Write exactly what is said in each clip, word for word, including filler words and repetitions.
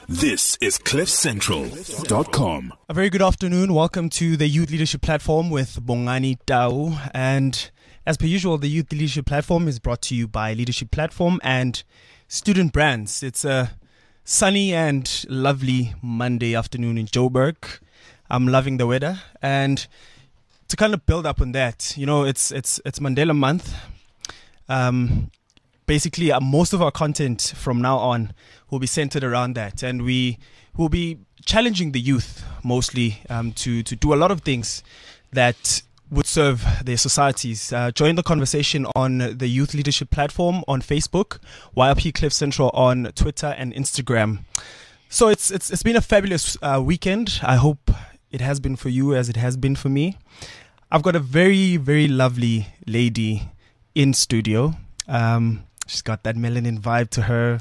This is cliff central dot com. A very good afternoon. Welcome to the Youth Leadership Platform with Bongani Tau. And as per usual, the Youth Leadership Platform is brought to you by Leadership Platform and Student Brands. It's a sunny and lovely Monday afternoon in Joburg. I'm loving the weather. And to kind of build up on that, you know, it's it's it's Mandela Month. Um, basically, uh, most of our content from now on will be centered around that, and we will be challenging the youth mostly um, to to do a lot of things that would serve their societies. Uh, join the conversation on the Youth Leadership Platform on Facebook, Y R P Cliff Central on Twitter and Instagram. So it's it's it's been a fabulous uh, weekend. I hope it has been for you as it has been for me. I've got a very very lovely lady in studio. Um, she's got that melanin vibe to her.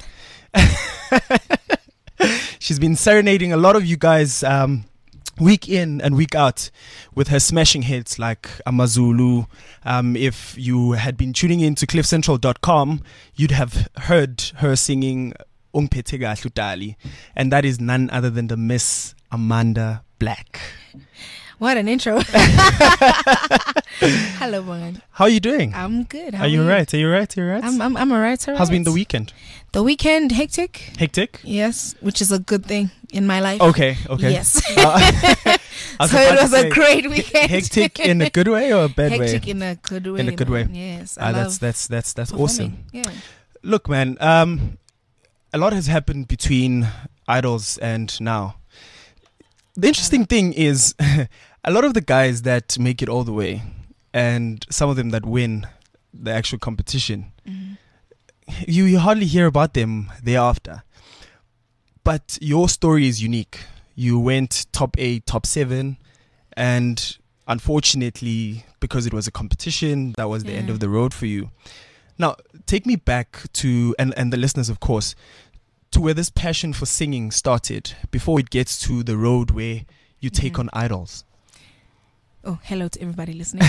She's been serenading a lot of you guys um, week in and week out with her smashing hits like Amazulu. Um, if you had been tuning in to cliff central dot com, you'd have heard her singing Ungiphethe Kahle uDali, and that is none other than the Miss Amanda Black. What an intro. Hello, Bongani. How are you doing? I'm good. How are you alright? Are you alright? Are you alright? I'm, I'm, I'm alright. How's been the weekend? The weekend, hectic. Hectic? Yes, which is a good thing in my life. Okay, okay. Yes. Uh, so it was a great weekend. Hectic in a good way or a bad hectic way? Hectic in a good way. In a good way. Yes. I uh, that's that's that's that's awesome. Yeah. Look, man, um, a lot has happened between Idols and now. The interesting thing is a lot of the guys that make it all the way and some of them that win the actual competition, mm-hmm. you, you hardly hear about them thereafter. But your story is unique. You went top eight, top seven, and unfortunately, because it was a competition, that was the yeah. end of the road for you. Now, take me back to, and, and the listeners, of course, to where this passion for singing started before it gets to the road where you take mm-hmm. on idols. Oh, hello to everybody listening.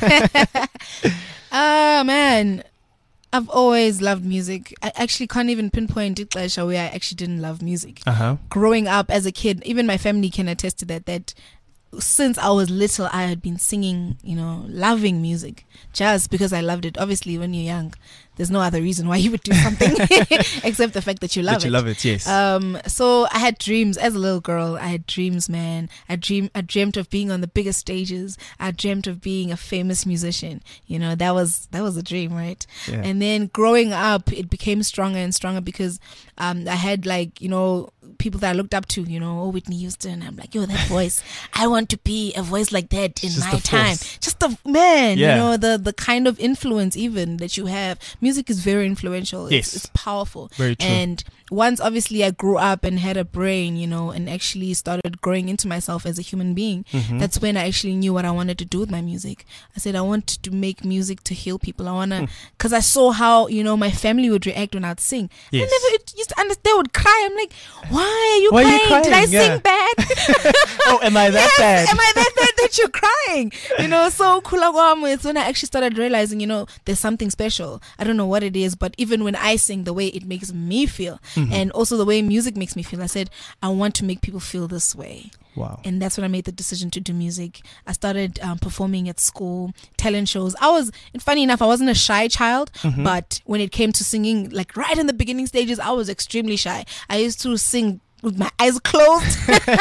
Ah, uh, man. I've always loved music. I actually can't even pinpoint it where I actually didn't love music. Uh-huh. Growing up as a kid, even my family can attest to that, that since I was little, I had been singing, you know, loving music just because I loved it. Obviously, when you're young, there's no other reason why you would do something except the fact that you love that it. you love it, yes. Um, so I had dreams as a little girl. I had dreams, man. I dream. I dreamt of being on the biggest stages. I dreamt of being a famous musician. You know, that was that was a dream, right? Yeah. And then growing up, it became stronger and stronger because um, I had like, you know, people that I looked up to, you know, oh, Whitney Houston. I'm like, yo, that voice. I want to be a voice like that in my time. Just the man, yeah. you know, the the kind of influence even that you have. Music is very influential. Yes. It's, it's powerful. Very true. And once obviously I grew up and had a brain, you know, and actually started growing into myself as a human being, mm-hmm. that's when I actually knew what I wanted to do with my music. I said I want to make music to heal people. I want to, because mm. I saw how, you know, my family would react when I'd sing. Yes. I never used to understand. They would cry. I'm like, why are you, why crying? Are you crying? Did I yeah. sing bad? Oh, am I that yes, bad? Am I that bad that you're crying? You know, so Kulagwam, it's when I actually started realizing, you know, there's something special. I don't know what it is, but even when I sing, the way it makes me feel, mm-hmm. and also the way music makes me feel, I said, I want to make people feel this way. Wow. And that's when I made the decision to do music. I started um, performing at school, talent shows. I was, and funny enough, I wasn't a shy child, mm-hmm. but when it came to singing, like right in the beginning stages, I was extremely shy. I used to sing with my eyes closed.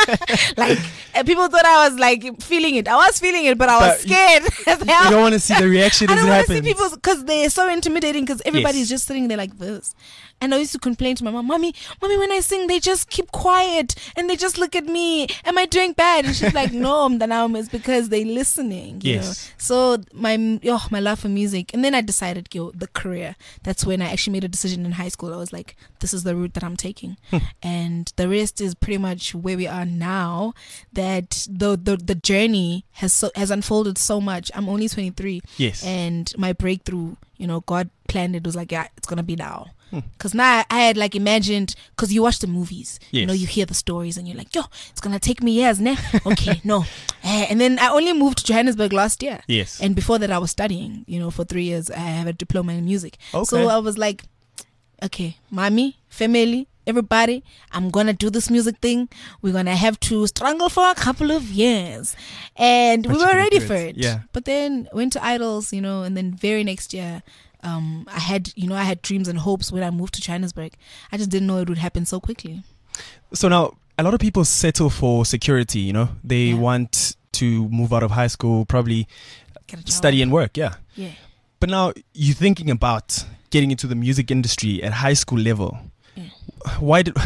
Like, and people thought I was like feeling it. I was feeling it, but I was but scared. You, you don't want to see the reaction as it happens. I don't want to see people because they're so intimidating because everybody's yes. just sitting there like this. And I used to complain to my mom, mommy, mommy, when I sing, they just keep quiet and they just look at me. Am I doing bad? And she's like, no, Mdanam, it's because they're listening. You yes. know? So my oh, my love for music. And then I decided, yo, the career. That's when I actually made a decision in high school. I was like, this is the route that I'm taking. Hmm. And the rest is pretty much where we are now, that the the, the journey has so, has unfolded so much. I'm only twenty-three. Yes. And my breakthrough, you know, God planned it. It was like, yeah, it's going to be now. Because now I had like imagined, because you watch the movies, yes. you know, you hear the stories and you're like, yo, it's going to take me years, ne? Okay, no. And then I only moved to Johannesburg last year. Yes. And before that I was studying, you know, for three years. I have a diploma in music. Okay. So I was like, okay, mommy, family, everybody, I'm gonna do this music thing. We're gonna have to struggle for a couple of years, and But we you were can ready do for it. it. Yeah. But then went to Idols, you know, and then very next year, um, I had, you know, I had dreams and hopes when I moved to Johannesburg. I just didn't know it would happen so quickly. So now, a lot of people settle for security, you know. They Yeah. want to move out of high school, probably Get a job. study and work, yeah. Yeah. But now you're thinking about getting into the music industry at high school level. Yeah. Why did...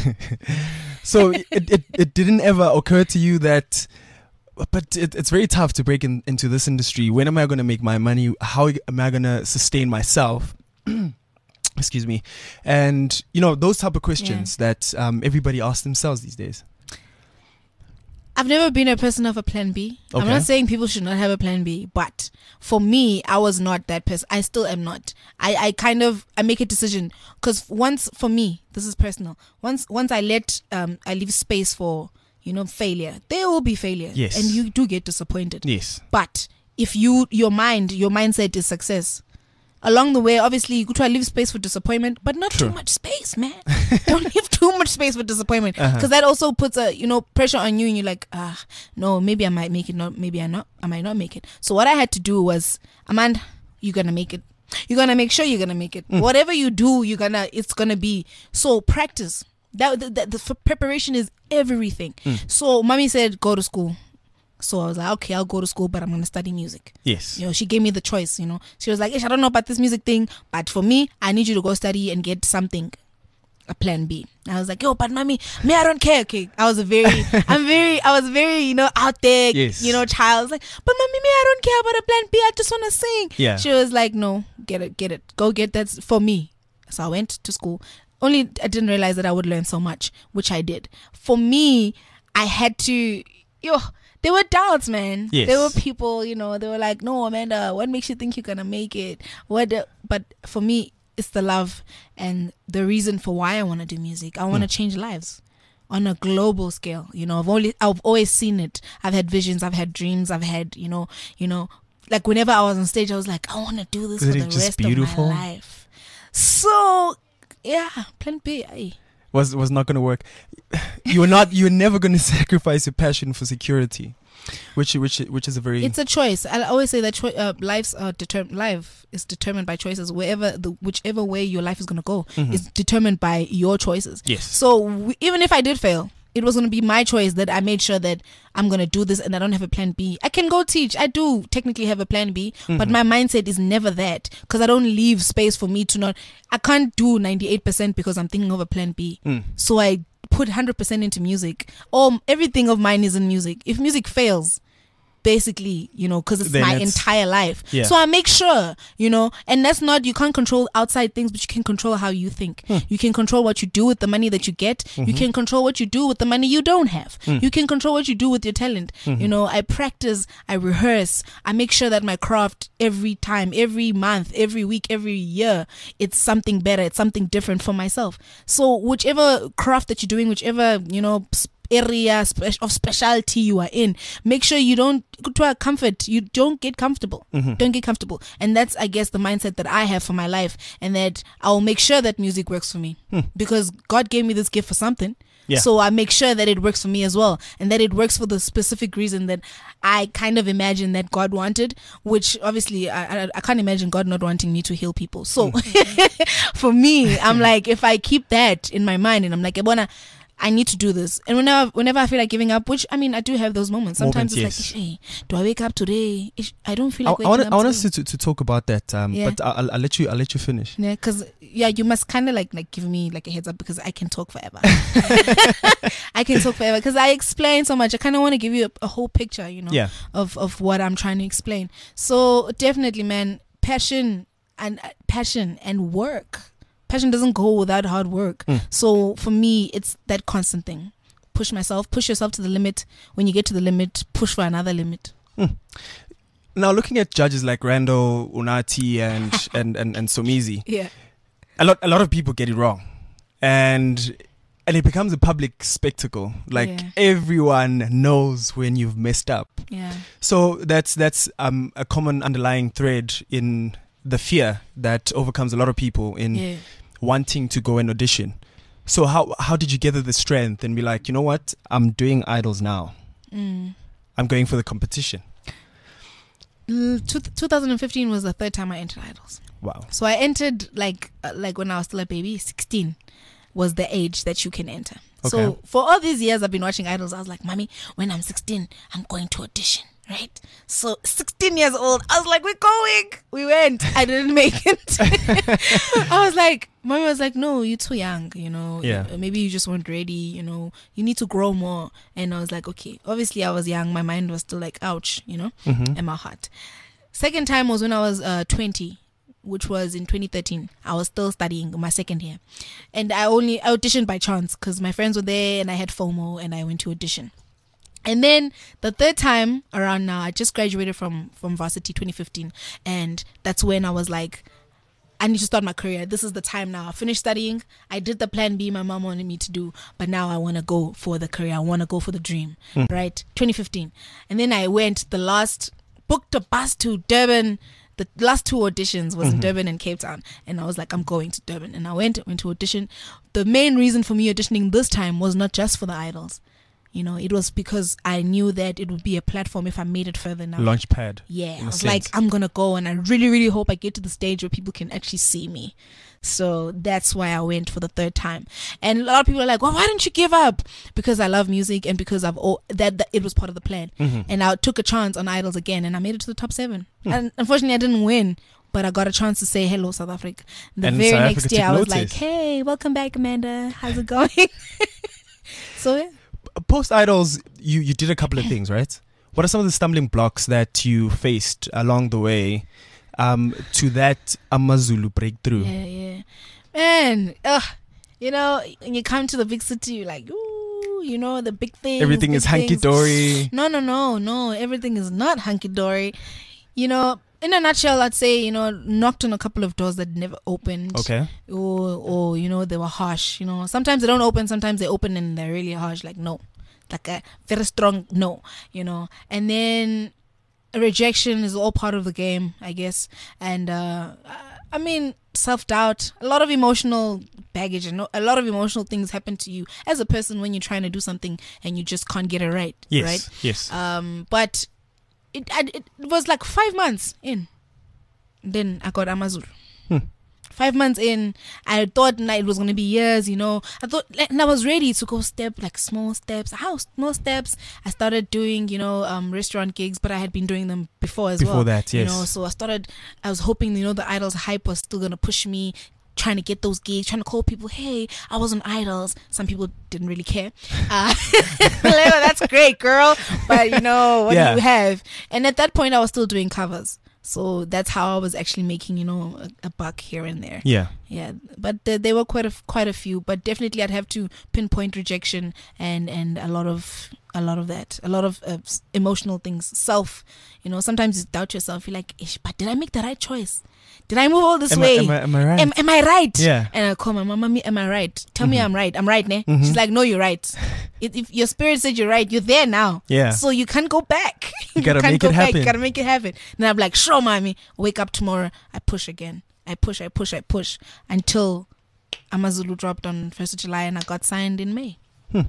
so it, it, it didn't ever occur to you that... But it, it's very tough to break in, into this industry. When am I going to make my money? How am I going to sustain myself? Excuse me. And, you know, those type of questions Yeah. that um, everybody asks themselves these days. I've never been a person of a plan B. I'm Okay. not saying people should not have a plan B, but for me, I was not that person. I still am not. I, I kind of, I make a decision because once, for me, this is personal. Once, once I let, um, I leave space for, you know, failure, there will be failure. Yes. And you do get disappointed. Yes. But if you, your mind, your mindset is success. Along the way, obviously, you could try to leave space for disappointment, but not True. too much space, man. Don't leave too much space for disappointment, because Uh-huh. that also puts a, you know, pressure on you, and you're like, ah, no, maybe I might make it, not maybe I not, I might not make it. So what I had to do was, Amanda, you're gonna make it. You're gonna make sure you're gonna make it. Mm. Whatever you do, you're gonna, it's gonna be. So practice. That the, the, the f- preparation is everything. Mm. So mommy said, go to school. So I was like, okay, I'll go to school, but I'm going to study music. Yes. You know, she gave me the choice, you know. She was like, Ish, I don't know about this music thing, but for me, I need you to go study and get something, a plan B. I was like, yo, but mommy, me, I don't care. Okay. I was a very, I'm very, I was very, you know, out there, Yes. you know, child. I was like, but mommy, me, I don't care about a plan B. I just want to sing. Yeah. She was like, no, get it, get it. Go get that for me. So I went to school. Only I didn't realize that I would learn so much, which I did. For me, I had to, yo, there were doubts, man. Yes. There were people, you know, they were like, no, Amanda, what makes you think you're going to make it? What? The, but for me, it's the love and the reason for why I want to do music. I want to Mm. change lives on a global scale. You know, I've only, I've always seen it. I've had visions. I've had dreams. I've had, you know, you know, like whenever I was on stage, I was like, I want to do this Isn't for it the just rest beautiful? of my life. So, yeah, plan B. aye. Was was not going to work. You were not. You were never going to sacrifice your passion for security, which which which is a very. It's a choice. I always say that cho- uh, life's uh, determ- life is determined by choices. Wherever the whichever way your life is gonna go Mhm. is determined by your choices. Yes. So w- even if I did fail, it was gonna be my choice that I made sure that I'm gonna do this and I don't have a plan B. I can go teach. I do technically have a plan B, but Mhm. my mindset is never that because I don't leave space for me to not. I can't do ninety-eight percent because I'm thinking of a plan B. Mm. So I put one hundred percent into music. All everything of mine is in music. If music fails, basically, you know, because it's Then my it's- entire life. Yeah. So I make sure, you know, and that's not, you can't control outside things, but you can control how you think. Hmm. You can control what you do with the money that you get. You Mhm. can control what you do with the money you don't have. Hmm. You can control what you do with your talent. Mhm. You know, I practice, I rehearse, I make sure that my craft every time, every month, every week, every year, it's something better, it's something different for myself. So whichever craft that you're doing, whichever, you know, sp- area spe- of specialty you are in, make sure you don't go to a comfort, you don't get comfortable. Mhm. Don't get comfortable. And that's, I guess, the mindset that I have for my life, and that I'll make sure that music works for me Hmm. because God gave me this gift for something. Yeah. So I make sure that it works for me as well, and that it works for the specific reason that I kind of imagine that God wanted, which obviously I, I, I can't imagine God not wanting me to heal people. So for me, I'm like, if I keep that in my mind and I'm like, Ebona, I need to do this. And whenever whenever I feel like giving up, which I mean, I do have those moments. Sometimes Moments, it's yes. like, "Ish, hey, do I wake up today? Ish, I don't feel I, like I waking want up I want us today." to, to, to talk about that, um, Yeah. but I'll, I'll let you I'll let you finish. Yeah, because yeah, you must kind of like like give me like a heads up because I can talk forever. I can talk forever because I explain so much. I kind of want to give you a, a whole picture, you know, Yeah. of of what I'm trying to explain. So definitely, man, passion and uh, passion and work. Passion doesn't go without hard work. Mm. So for me, it's that constant thing. Push myself, push yourself to the limit. When you get to the limit, push for another limit. Now, looking at judges like Rando, Unati, and and and and Somizi, Yeah. a lot a lot of people get it wrong, and and it becomes a public spectacle. Like Yeah. everyone knows when you've messed up. Yeah. So that's that's um a common underlying thread in the fear that overcomes a lot of people in Yeah. wanting to go and audition. So how how did you gather the strength and be like, you know what, I'm doing Idols now. Mm. I'm going for the competition. L- two- twenty fifteen was the third time I entered Idols. Wow. So I entered like uh, like when I was still a baby. sixteen was the age that you can enter. So Okay. for all these years I've been watching Idols, I was like, Mommy, when I'm sixteen, I'm going to audition. Right? So sixteen years old, I was like, we're going. We went. I didn't make it. I was like, Mommy was like, no, you're too young, you know. Yeah. Maybe you just weren't ready, you know. You need to grow more. And I was like, okay. Obviously, I was young. My mind was still like, ouch, you know, Mhm. and my heart. Second time was when I was uh, twenty, which was in twenty thirteen. I was still studying my second year. And I only auditioned by chance because my friends were there and I had FOMO and I went to audition. And then the third time around now, I just graduated from, from varsity twenty fifteen. And that's when I was like, I need to start my career. This is the time now. I finished studying. I did the plan B my mom wanted me to do. But now I want to go for the career. I want to go for the dream. Mm. Right? twenty fifteen. And then I went the last, booked a bus to Durban. The last two auditions was in Durban and Cape Town. And I was like, I'm going to Durban. And I went, went to audition. The main reason for me auditioning this time was not just for the Idols. You know, it was because I knew that it would be a platform if I made it further now. Launchpad. Yeah, in I a was sense. like, I'm going to go. And I really, really hope I get to the stage where people can actually see me. So that's why I went for the third time. And a lot of people are like, well, why didn't you give up? Because I love music and because I've all, that, that it was part of the plan. Mhm. And I took a chance on Idols again and I made it to the top seven. And unfortunately, I didn't win. But I got a chance to say hello, South Africa. The And very South next Africa day, took I was notice. like, hey, welcome back, Amanda. How's it going? So, yeah. Post Idols, you, you did a couple of things, right? What are some of the stumbling blocks that you faced along the way um, to that Amazulu breakthrough? Yeah, yeah. Man, ugh, you know, when you come to the big city, you're like, ooh, you know, the big things. Everything big is hunky things. dory. No, no, no, no. Everything is not hunky dory. You know, in a nutshell, I'd say, you know, knocked on a couple of doors that never opened. Okay. Or, or, you know, they were harsh. You know, sometimes they don't open, sometimes they open and they're really harsh. Like, no. Like a very strong no, you know. And then rejection is all part of the game, I guess. And, uh, I mean, self-doubt, a lot of emotional baggage and a lot of emotional things happen to you as a person when you're trying to do something and you just can't get it right. Yes. Right? Yes. Um, but it, I, it was like five months in. Then I got Amazulu. Hmm. Five months in, I thought nah, it was going to be years, you know. I thought, and I was ready to go step, like small steps. How small steps? I started doing, you know, um, restaurant gigs, but I had been doing them before as Before well. that, yes. You know, so I started, I was hoping, you know, the Idols hype was still going to push me, trying to get those gigs, trying to call people, hey, I was on Idols. Some people didn't really care. Uh, that's great, girl. But, you know, what Yeah. do you have? And at that point, I was still doing covers. So that's how I was actually making, you know, a, a buck here and there. Yeah. Yeah, but there, there were quite a quite a few. But definitely, I'd have to pinpoint rejection and and a lot of a lot of that, a lot of uh, s- emotional things. Self, you know, sometimes you doubt yourself. You're like, Ish, but did I make the right choice? Did I move all this Am I, way? am, I, am I right? Am, am I right? Yeah. And I call my mom, Mommy, am I right? Tell me I'm right. I'm right, ne? Mhm. She's like, no, you're right. If, if your spirit said you're right, you're there now. Yeah. So you can't go back. You gotta can't make go it back. happen. You gotta make it happen. Then I'm like, sure, mommy. Wake up tomorrow. I push again. I push, I push, I push until Amazulu dropped on first of July and I got signed in May. No,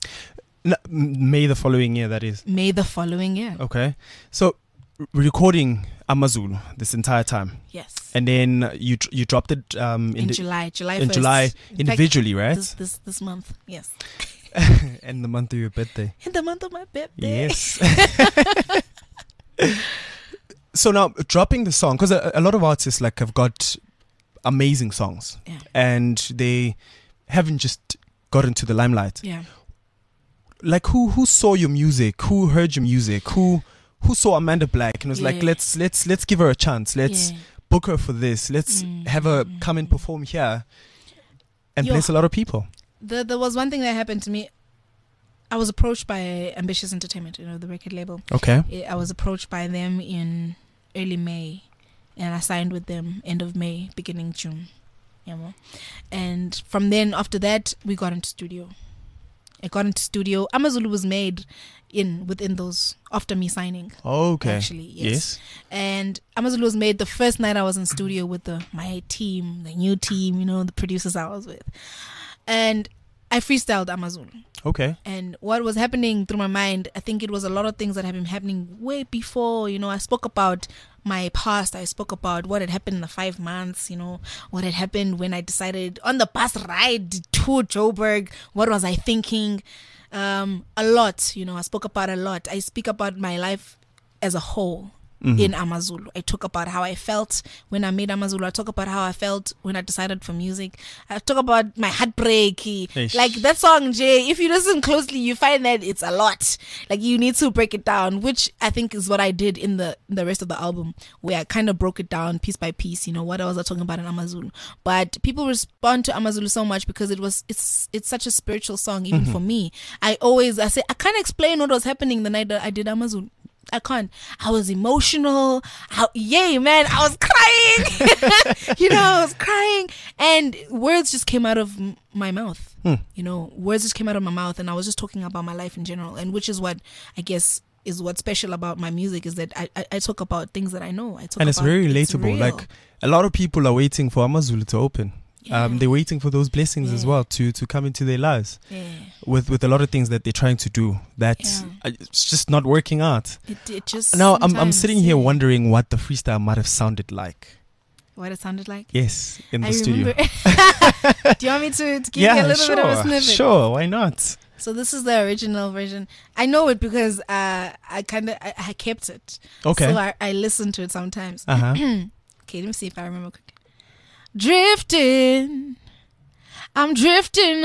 m- May the following year, that is. May the following year. Okay. So, r- recording Amazulu this entire time. Yes. And then you tr- you dropped it um, in, in the- July. July in first. July In fact, individually, right? This, this, this month. Yes. And the month of your birthday. In the month of my birthday. Yes. So now dropping the song, because a, a lot of artists like have got amazing songs, Yeah. and they haven't just got into the limelight. Yeah. Like who who saw your music? Who heard your music? Who who saw Amanda Black and was like, Yeah. let's let's let's give her a chance. Let's yeah. book her for this. Let's Mm, have her mm, come and mm. perform here and Yo. bless a lot of people. The, there was one thing that happened to me. I was approached by Ambitious Entertainment, you know, the record label. Okay. I was approached by them in early May, and I signed with them end of May, beginning June. You know? And from then, after that, we got into studio. I got into studio. Amazulu was made in within those after me signing. Okay. Actually, yes. Yes. And Amazulu was made the first night I was in studio with the my team, the new team, you know, the producers I was with. and I freestyled Amazulu. Okay. And what was happening through my mind, I think it was a lot of things that had been happening way before. You know, I spoke about my past. I spoke about what had happened in the five months, you know, what had happened when I decided on the bus ride to Joburg. What was I thinking? Um, a lot, you know, I spoke about a lot. I speak about my life as a whole. Mm-hmm. In Amazulu. I talk about how I felt when I made Amazulu. I talk about how I felt when I decided for music. I talk about my heartbreak. Ish. Like that song, Jay, if you listen closely, you find that it's a lot. Like you need to break it down, which I think is what I did in the in the rest of the album, where I kind of broke it down piece by piece, you know, what I was talking about in Amazulu. But people respond to Amazulu so much because it was it's it's such a spiritual song, even mm-hmm. for me. I always I say I can't explain what was happening the night that I did Amazulu. I can't. I was emotional. I, yay, man. I was crying. you know, I was crying. And words just came out of m- my mouth. Hmm. You know, words just came out of my mouth. And I was just talking about my life in general. And which is what, I guess, is what's special about my music is that I, I, I talk about things that I know. I talk and it's about, very it's relatable. real. Like, a lot of people are waiting for Amazulu to open. Yeah. Um, they're waiting for those blessings yeah. as well to, to come into their lives. Yeah. With with a lot of things that they're trying to do that Yeah. it's just not working out. It, it just Now I'm I'm sitting here yeah. wondering what the freestyle might have sounded like. What it sounded like? Yes, in the I studio. Do you want me to, to give yeah, you a little sure, bit of a snippet? Sure, why not? So this is the original version. I know it because uh, I kind of I, I kept it. Okay. So I, I listen to it sometimes. Uh-huh. Okay, let me see if I remember quickly. Drifting, I'm drifting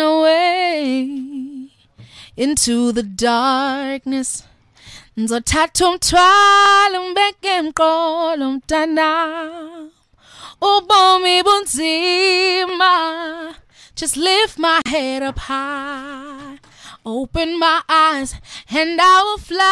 away into the darkness. Ngizothatha umthwalo ngibeke emqolo mntanami. Ubomi bunzima. Just lift my head up high. Open my eyes and I will fly.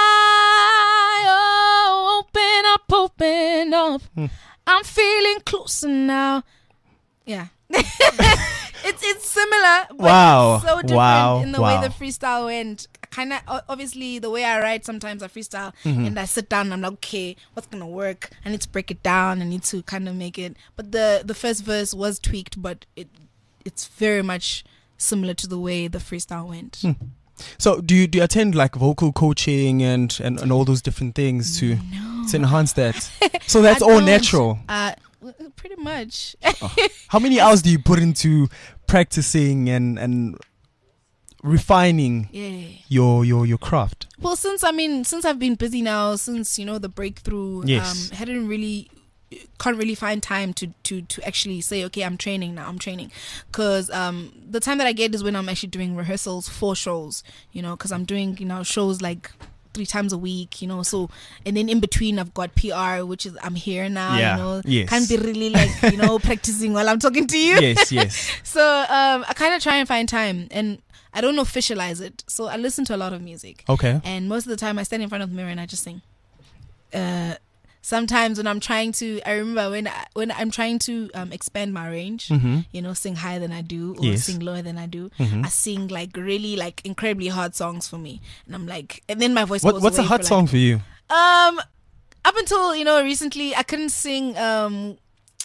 Oh, open up, open up. Hmm. I'm feeling closer now. Yeah. it's it's similar, but wow. it's so different wow. in the wow. way the freestyle went. Kind of, obviously, the way I write, sometimes I freestyle mm-hmm. and I sit down and I'm like, okay, what's going to work? I need to break it down. I need to kind of make it. But the, the first verse was tweaked, but it it's very much similar to the way the freestyle went. Hmm. So do you do you attend like vocal coaching and, and, and all those different things to, no. to enhance that? So that's all natural? Uh, pretty much. Oh. How many hours do you put into practicing and, and refining yeah. your, your, your craft? Well, since I mean, since I've been busy now, since, you know, the breakthrough, yes. um, hadn't really... can't really find time to, to, to actually say, okay, I'm training now, I'm training. Because um, the time that I get is when I'm actually doing rehearsals for shows, you know, because I'm doing, you know, shows like three times a week, you know, so, and then in between I've got P R, which is, I'm here now, yeah. you know, yes. can't be really like, you know, practicing while I'm talking to you. Yes, yes. So um, I kind of try and find time, and I don't officialize it. So I listen to a lot of music. Okay. And most of the time I stand in front of the mirror and I just sing. Uh, Sometimes when I'm trying to, I remember when I, when I'm trying to um, expand my range, mm-hmm. you know, sing higher than I do or yes. sing lower than I do. Mm-hmm. I sing like really like incredibly hard songs for me, and I'm like, and then my voice what, goes what's away a hard for, song like, for you? Um, up until, you know, recently I couldn't sing um,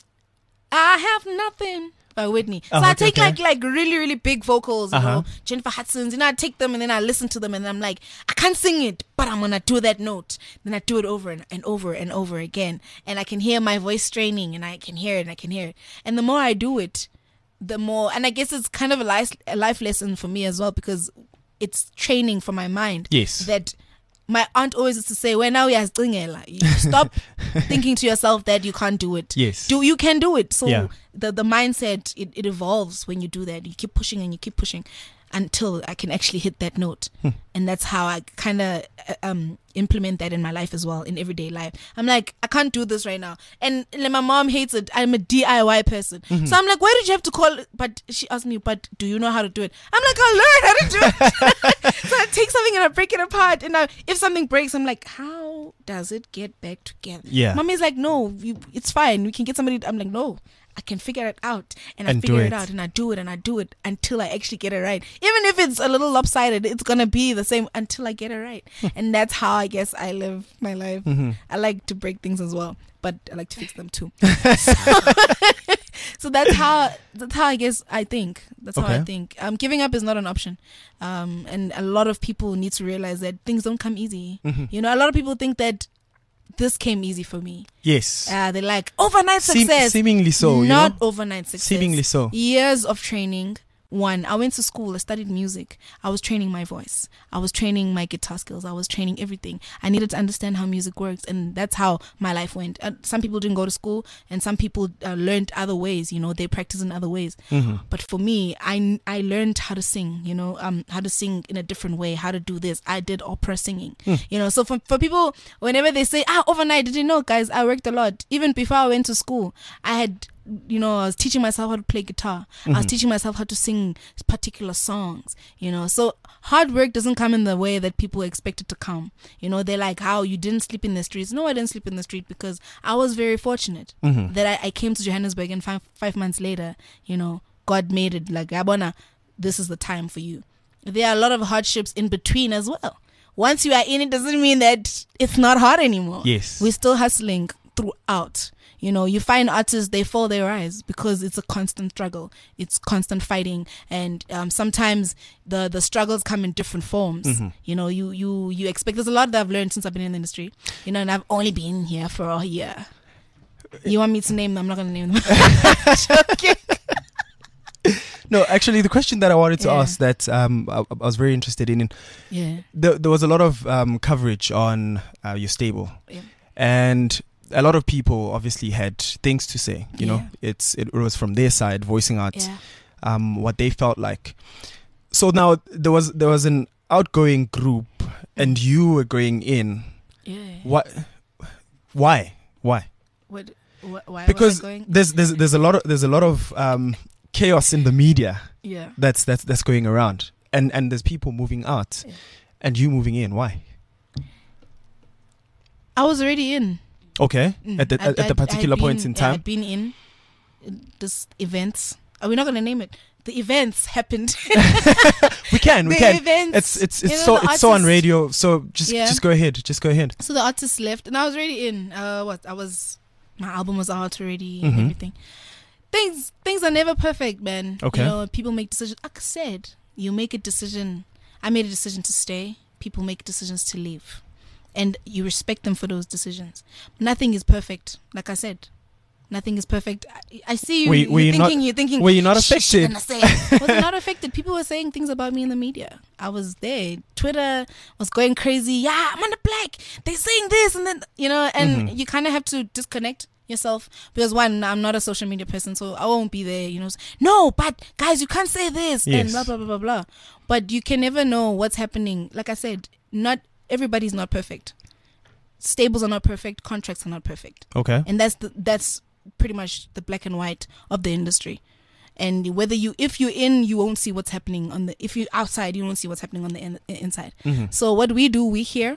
I Have Nothing by Whitney. So oh, I okay, take okay. like like really really big vocals, you uh-huh. know, Jennifer Hudson's, and I take them and then I listen to them and I'm like, I can't sing it, but I'm gonna do that note. Then I do it over and, and over and over again, and I can hear my voice straining, and I can hear it, and I can hear it. And the more I do it, the more, and I guess it's kind of a life a life lesson for me as well, because it's training for my mind. Yes. That my aunt always used to say, "When now you stop thinking to yourself that you can't do it. Yes, do you can do it." So yeah. the the mindset it, it evolves when you do that. You keep pushing and you keep pushing until I can actually hit that note, hmm. and that's how I kind of um implement that in my life as well, in everyday life. I'm like, I can't do this right now, and like, my mom hates it. I'm a D I Y person, mm-hmm. so I'm like, why did you have to call? But she asked me, but do you know how to do it? I'm like, I'll learn how to do it. So I take something and I break it apart, and I, if something breaks, I'm like, how does it get back together? Yeah, mommy's like, no, you, it's fine. We can get somebody. I'm like, no, I can figure it out, and, and I figure it. it out, and I do it, and I do it until I actually get it right. Even if it's a little lopsided, it's gonna be the same until I get it right. And that's how I guess I live my life. Mm-hmm. I like to break things as well, but I like to fix them too. So, So that's how that's how I guess I think. That's how I Okay. think. Um, giving up is not an option. Um, and a lot of people need to realize that things don't come easy. Mm-hmm. You know, a lot of people think that this came easy for me. Yes. Uh, they're like overnight Seem- success. seemingly so. Not you know? overnight success. Seemingly so. Years of training. One, I went to school, I studied music. I was training my voice. I was training my guitar skills. I was training everything. I needed to understand how music works, and that's how my life went. Uh, some people didn't go to school, and some people uh, learned other ways, you know, they practice in other ways. Mm-hmm. But for me, I, I learned how to sing, you know, um, how to sing in a different way, how to do this. I did opera singing, Mm. you know. So for, for people, whenever they say, ah, overnight, did you know, guys, I worked a lot. Even before I went to school, I had, you know, I was teaching myself how to play guitar. I was teaching myself how to sing particular songs, you know. So hard work doesn't come in the way that people expect it to come. You know, they're like, how, you didn't sleep in the streets? No, I didn't sleep in the street because I was very fortunate Mm-hmm. that I, I came to Johannesburg, and five, five months later, you know, God made it like, Yabona, this is the time for you. There are a lot of hardships in between as well. Once you are in, it doesn't mean that it's not hard anymore. Yes. We're still hustling throughout. You know, you find artists, they fall their eyes because it's a constant struggle. It's constant fighting. And um, sometimes the, the struggles come in different forms. Mm-hmm. You know, you, you, you expect, there's a lot that I've learned since I've been in the industry, you know, and I've only been here for a year. You want me to name them? I'm not going to name them. Joking. No, actually, the question that I wanted to Yeah. ask that um, I, I was very interested in, Yeah. there, there was a lot of um, coverage on uh, your stable. Yeah. And a lot of people obviously had things to say. You know, Yeah. it's it was from their side, voicing out Yeah. um, what they felt like. So now there was there was an outgoing group, and you were going in. Yeah. What? Why? Why? What, wh- why Because was I going? there's there's there's a lot of there's a lot of um, chaos in the media Yeah. that's that's that's going around, and and there's people moving out, Yeah. and you moving in. Why? I was already in. Okay, Mm. at the I'd- at, at the I'd- particular I'd points been- in time. I'd been in this events. Are we not going to name it? The events happened. We can, we the can. events. It's it's it's you know, so the it's so on artists- radio. So just Yeah. just go ahead. Just go ahead. So the artists left, and I was already in. Uh, what I was, my album was out already, Mhm. and everything. Things things are never perfect, man. Okay. You know, people make decisions. Like I said, you make a decision. I made a decision to stay. People make decisions to leave, and you respect them for those decisions. Nothing is perfect. Like I said, nothing is perfect. I, I see you. Were you- you're were you not- thinking. you're thinking. were you not "Shh, affected?" gonna say it." Was not affected. People were saying things about me in the media. I was there. Twitter was going crazy. Yeah, I'm on the black. They're saying this, and then you know, and Mhm. you kind of have to disconnect yourself because one, I'm not a social media person, so I won't be there. You know, no, but guys, you can't say this and Yes. blah blah blah blah blah. But you can never know what's happening. Like I said, not everybody's not perfect. Stables are not perfect. Contracts are not perfect. Okay. And that's the, that's pretty much the black and white of the industry. And whether you, if you're in, you won't see what's happening on the. If you're outside, you won't see what's happening on the in, inside. Mm-hmm. So what we do, we hear,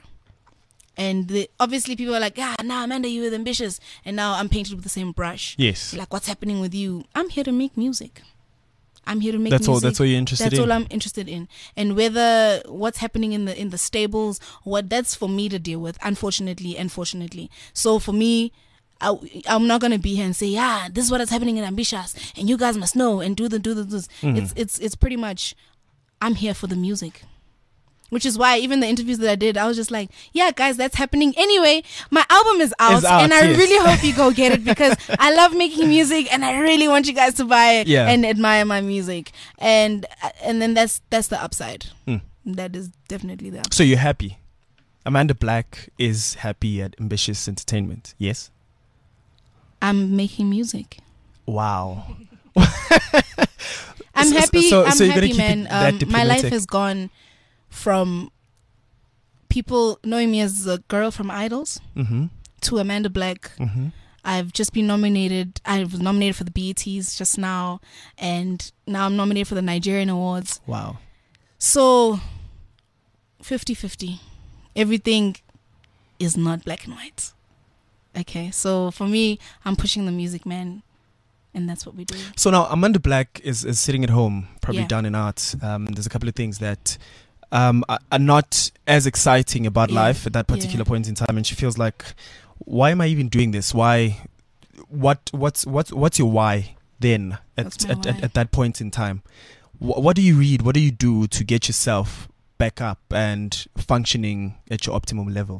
and the, obviously people are like, yeah, nah, Amanda, you were ambitious, and now I'm painted with the same brush. Yes. Like, what's happening with you? I'm here to make music. I'm here to make That's all. music. That's all you're interested That's in. all I'm interested in. And whether what's happening in the in the stables, what that's for me to deal with, unfortunately and fortunately. So for me, I, I'm not gonna be here and say, yeah, this is what is happening in Ambitious, and you guys must know and do the do the this. Mhm. It's it's it's pretty much, I'm here for the music. Which is why even the interviews that I did, I was just like, yeah, guys, that's happening. Anyway, my album is out, It's out, and I yes. really hope you go get it because I love making music and I really want you guys to buy it Yeah. and admire my music. And and then that's that's the upside. Mm. That is definitely the upside. So you're happy. Amanda Black is happy at Ambitious Entertainment. Yes. I'm making music. Wow. I'm So- happy. so- I'm so you're gonna happy, keep it man. that Um, my life diplomatic. has gone from people knowing me as a girl from Idols Mm-hmm. to Amanda Black. Mm-hmm. I've just been nominated. I was nominated for the B E Ts just now, and now I'm nominated for the Nigerian Awards. Wow. So, fifty-fifty. Everything is not black and white. Okay, so for me, I'm pushing the music, man, and that's what we do. So now Amanda Black is, is sitting at home, probably Yeah. down and out. Um, there's a couple of things that um, are, are not as exciting about Yeah. life at that particular Yeah. point in time, and she feels like, why am I even doing this? Why? What? What's what's what's your why? then at That's my at, at, why. at that point in time? Wh- what do you read? What do you do to get yourself back up and functioning at your optimum level?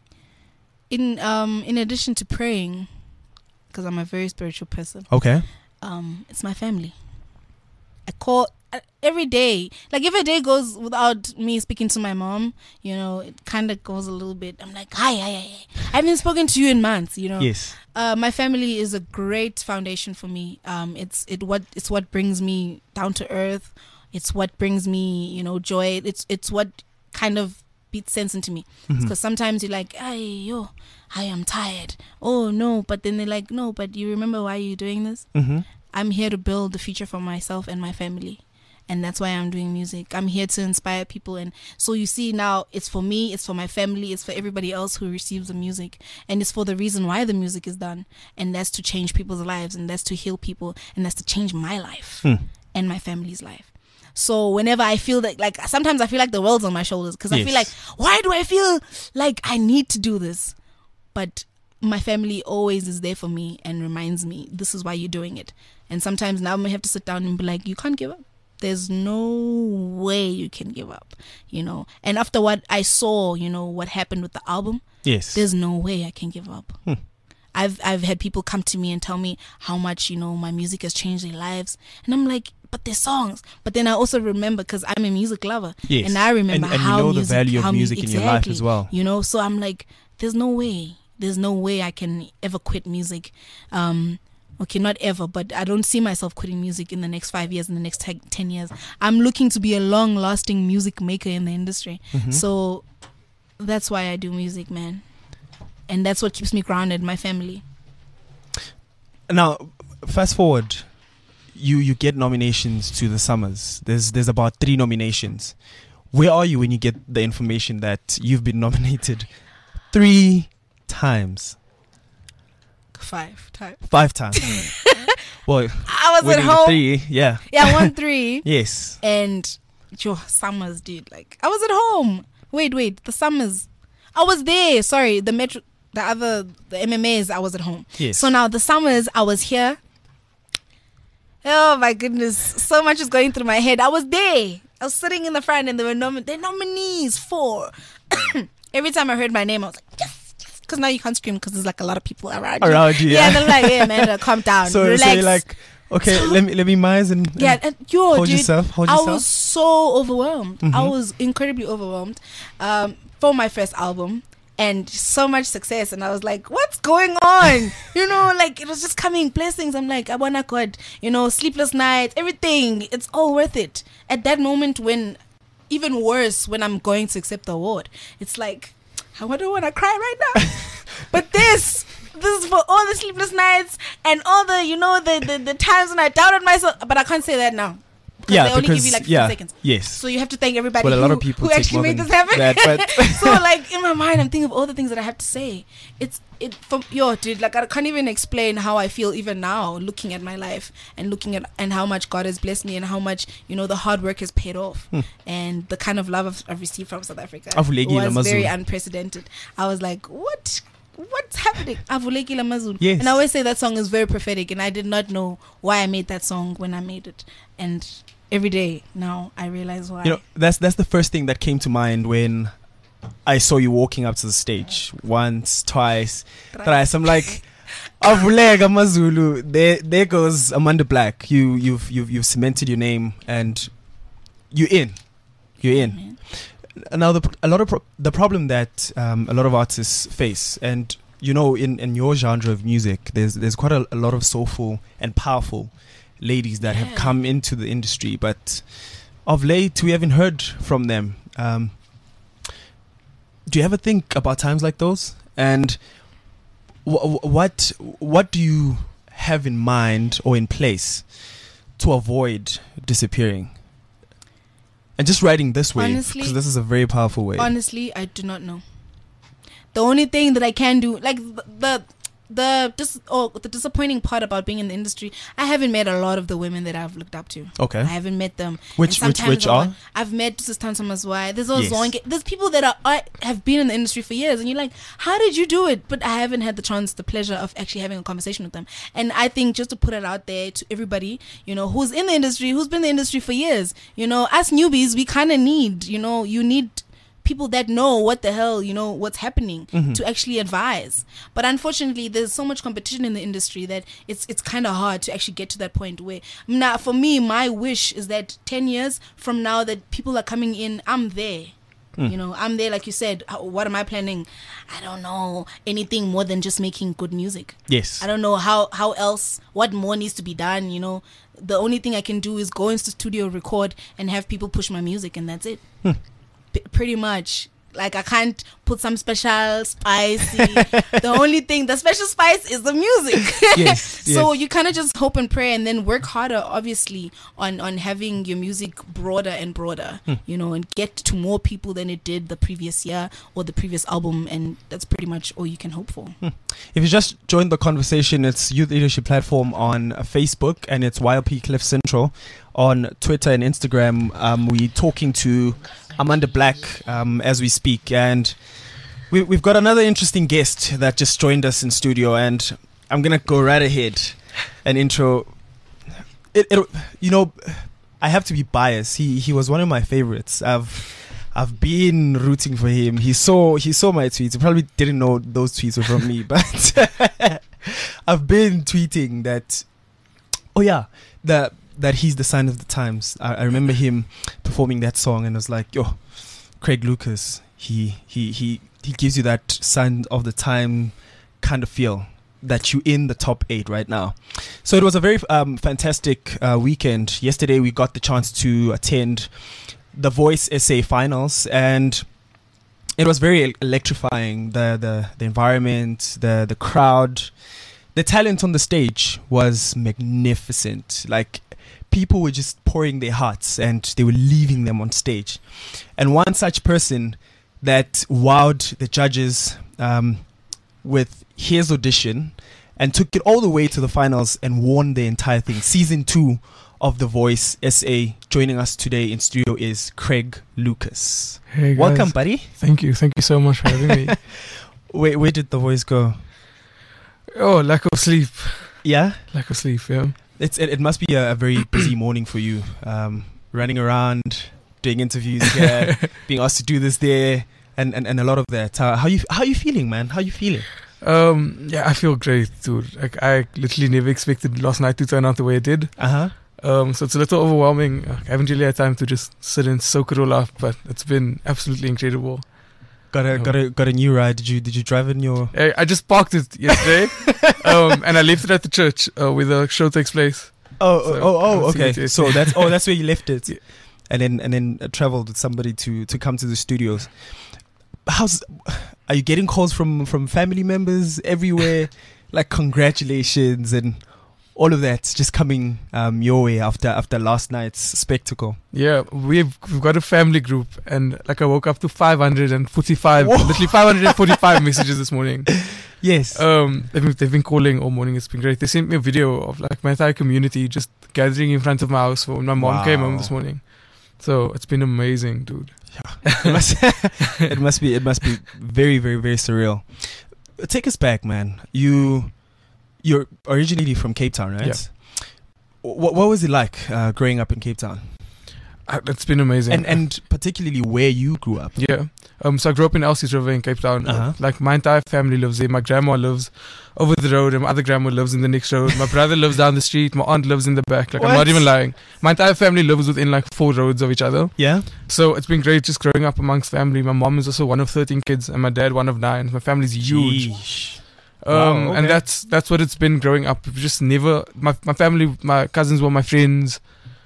In um in addition to praying, because I'm a very spiritual person, Okay. um it's my family. I call uh, every day. Like if a day goes without me speaking to my mom, you know, it kind of goes a little bit. I'm like, hi, hi, hi. I haven't spoken to you in months. You know. Yes. Uh, my family is a great foundation for me. Um, it's it what it's what brings me down to earth. It's what brings me, you know, joy. It's it's what kind of beats sense into me. Because sometimes you're like, ay, yo, I am tired. Oh no, but then they're like, no, but you remember why you're doing this? Mm-hmm. I'm here to build the future for myself and my family. And that's why I'm doing music. I'm here to inspire people. And so you see now, it's for me, it's for my family, it's for everybody else who receives the music. And it's for the reason why the music is done. And that's to change people's lives. And that's to heal people. And that's to change my life Hmm. and my family's life. So whenever I feel that, like, sometimes I feel like the world's on my shoulders. Because I Yes. feel like, why do I feel like I need to do this? But my family always is there for me and reminds me, this is why you're doing it. And sometimes now I may have to sit down and be like, you can't give up. There's no way you can give up, you know. And after what I saw, you know, what happened with the album, Yes. there's no way I can give up. Hmm. I've I've had people come to me and tell me how much, you know, my music has changed their lives. And I'm like, but they're songs. But then I also remember, because I'm a music lover. Yes. And I remember And- and you how know the music, value of how mu- music in your life exactly, as well. You know, so I'm like, there's no way. There's no way I can ever quit music. Um, okay, not ever, but I don't see myself quitting music in the next five years, in the next te- ten years. I'm looking to be a long-lasting music maker in the industry. Mm-hmm. So that's why I do music, man. And that's what keeps me grounded, my family. Now, fast forward, you you get nominations to the Summers. There's there's about three nominations. Where are you when you get the information that you've been nominated three times? Five times. Five times. Well, I was at winning the home. three, yeah. Yeah, I won three. Yes. And yo, Summers, dude. Like, I was at home. Wait, wait. The Summers. I was there. Sorry, the Metro, the other, the M M As, I was at home. Yes. So now the Summers, I was here. Oh my goodness. So much is going through my head. I was there. I was sitting in the front and there were nom- they're nominees for. Every time I heard my name, I was like, yes. Because now you can't scream because there's like a lot of people around you. Around you, Yeah, yeah. they're like, hey, Amanda, calm down. So, relax. so you're like, okay, let me let me minds and, and Yeah, and yo, hold dude, yourself, hold I yourself. was so overwhelmed. I Mhm. was incredibly overwhelmed um, for my first album, and so much success. And I was like, what's going on? You know, like it was just coming blessings. I'm like, I wanna God, you know, sleepless nights, everything. It's all worth it. At that moment, when even worse, when I'm going to accept the award, it's like, I don't want to cry right now. But this, this is for all the sleepless nights and all the, you know, the, the, the times when I doubted myself. But I can't say that now. yeah, they only because give you like fifteen yeah, seconds. yes. So you have to thank everybody Well, a who, lot of people who take actually more made than this happen. that, but- So like in my mind, I'm thinking of all the things that I have to say. It's it from yo, dude. Like I can't even explain how I feel even now, looking at my life and looking at and how much God has blessed me and how much, you know, the hard work has paid off and the kind of love I've, I've received from South Africa Avulekile was very Amazulu. unprecedented. I was like, what? What's happening? Avulekile Amazulu. Yes. And I always say that song is very prophetic, and I did not know why I made that song when I made it. And every day now I realize why. You know, that's that's the first thing that came to mind when I saw you walking up to the stage once, twice, thrice. I'm like, Avulega Mazulu. There, there goes Amanda Black. You, you've, you've, you've cemented your name, and you're in. You're in. Amen. Now, the a lot of pro- the problem that um, a lot of artists face, and you know, in, in your genre of music, there's there's quite a, a lot of soulful and powerful ladies that have Yeah. come into the industry, but of late we haven't heard from them. Um, do you ever think about times like those? And wh- wh- what what do you have in mind or in place to avoid disappearing? And just riding this wave, Honestly- because this is a very powerful wave. Honestly, I do not know. The only thing that I can do, like the, the the dis- oh, the disappointing part about being in the industry, I haven't met a lot of the women that I've looked up to. Okay. I haven't met them. Which And which sometimes which I've- are? I've met Sister Thomaswai. There's also Yes. Zonke. There's people that are, are have been in the industry for years, and you're like, how did you do it? But I haven't had the chance, the pleasure of actually having a conversation with them. And I think just to put it out there to everybody, you know, who's in the industry, who's been in the industry for years, you know, us newbies, we kind of need, you know, you need people that know what the hell, you know, what's happening Mm-hmm. to actually advise. But unfortunately, there's so much competition in the industry that it's it's kind of hard to actually get to that point where, now for me, my wish is that ten years from now that people are coming in, I'm there. Mm. You know, I'm there, like you said. How, what am I planning? I don't know anything more than just making good music. Yes. I don't know how, how else, what more needs to be done, you know. The only thing I can do is go into the studio, record, and have people push my music, and that's it. Hmm. P- pretty much. Like, I can't put some special spicy. The only thing, the special spice is the music. Yes, So yes. you kind of just hope and pray and then work harder, obviously, on, on having your music broader and broader, Hmm. you know, and get to more people than it did the previous year or the previous album. And that's pretty much all you can hope for. If you just joined the conversation, it's Youth Leadership Platform on uh, Facebook, and it's Y L P Cliff Central on Twitter and Instagram. Um, we're talking to Amanda Black um, as we speak, and we, we've got another interesting guest that just joined us in studio, and I'm gonna go right ahead and intro. It, it, you know, I have to be biased. He he was one of my favorites. I've I've been rooting for him. He saw he saw my tweets. He probably didn't know those tweets were from me, but I've been tweeting that. Oh yeah, the that he's the sign of the times. I, I remember him performing that song, and I was like, yo, Craig Lucas. He he he he gives you that sign of the time kind of feel that you're in the top eight right now. So it was a very um, fantastic uh, weekend. Yesterday we got the chance to attend the Voice S A finals, and it was very electrifying. The the the environment, the the crowd, the talent on the stage was magnificent. Like, people were just pouring their hearts and they were leaving them on stage. And one such person that wowed the judges um, with his audition and took it all the way to the finals and won the entire thing. Season two of The Voice S A. Joining us today in studio is Craig Lucas. Hey guys. Welcome, buddy. Thank you. Thank you so much for having me. Where, where did The Voice go? Oh, lack of sleep. Yeah? Lack of sleep, yeah. It's it, it must be a, a very busy morning for you. Um, running around, doing interviews here, being asked to do this there, and, and, and a lot of that. Uh, how you how you feeling, man? How you feeling? Um, yeah, I feel great, dude. Like, I literally never expected last night to turn out the way it did. Uh huh. Um, so it's a little overwhelming. I haven't really had time to just sit and soak it all up, but it's been absolutely incredible. Got a Um, got a got a new ride. Did you did you drive in your? I, I just parked it yesterday, um, and I left it at the church uh, where the show takes place. Oh So, oh oh, I haven't seen okay. it yet. So that's oh that's where you left it, Yeah. and then and then uh, traveled with somebody to to come to the studios. How's are you getting calls from from family members everywhere? Like, congratulations and all of that just coming um, your way after after last night's spectacle. Yeah, we've we've got a family group, and like, I woke up to five hundred forty-five, Whoa. literally five hundred forty-five messages this morning. Yes. Um, they've been, they've been calling all morning. It's been great. They sent me a video of like my entire community just gathering in front of my house when my mom came home Wow. this morning. So it's been amazing, dude. it, must, it must be it must be very very very surreal. Take us back, man. You you're originally from Cape Town, right? Yeah. What what was it like uh, growing up in Cape Town, Uh, It's been amazing. and and particularly where you grew up? Yeah. Um, so I grew up in Elsie's River in Cape Town. Uh-huh. Uh, like, my entire family lives there. My grandma lives over the road, and my other grandma lives in the next road. My brother lives down the street. My aunt lives in the back. Like, I'm What? not even lying. My entire family lives within like four roads of each other. Yeah. So it's been great just growing up amongst family. My mom is also one of thirteen kids, and my dad one of nine. My family's huge. Yeesh. Um, Wow, okay. And that's that's what it's been growing up. We've just never. My my family, my cousins were my friends.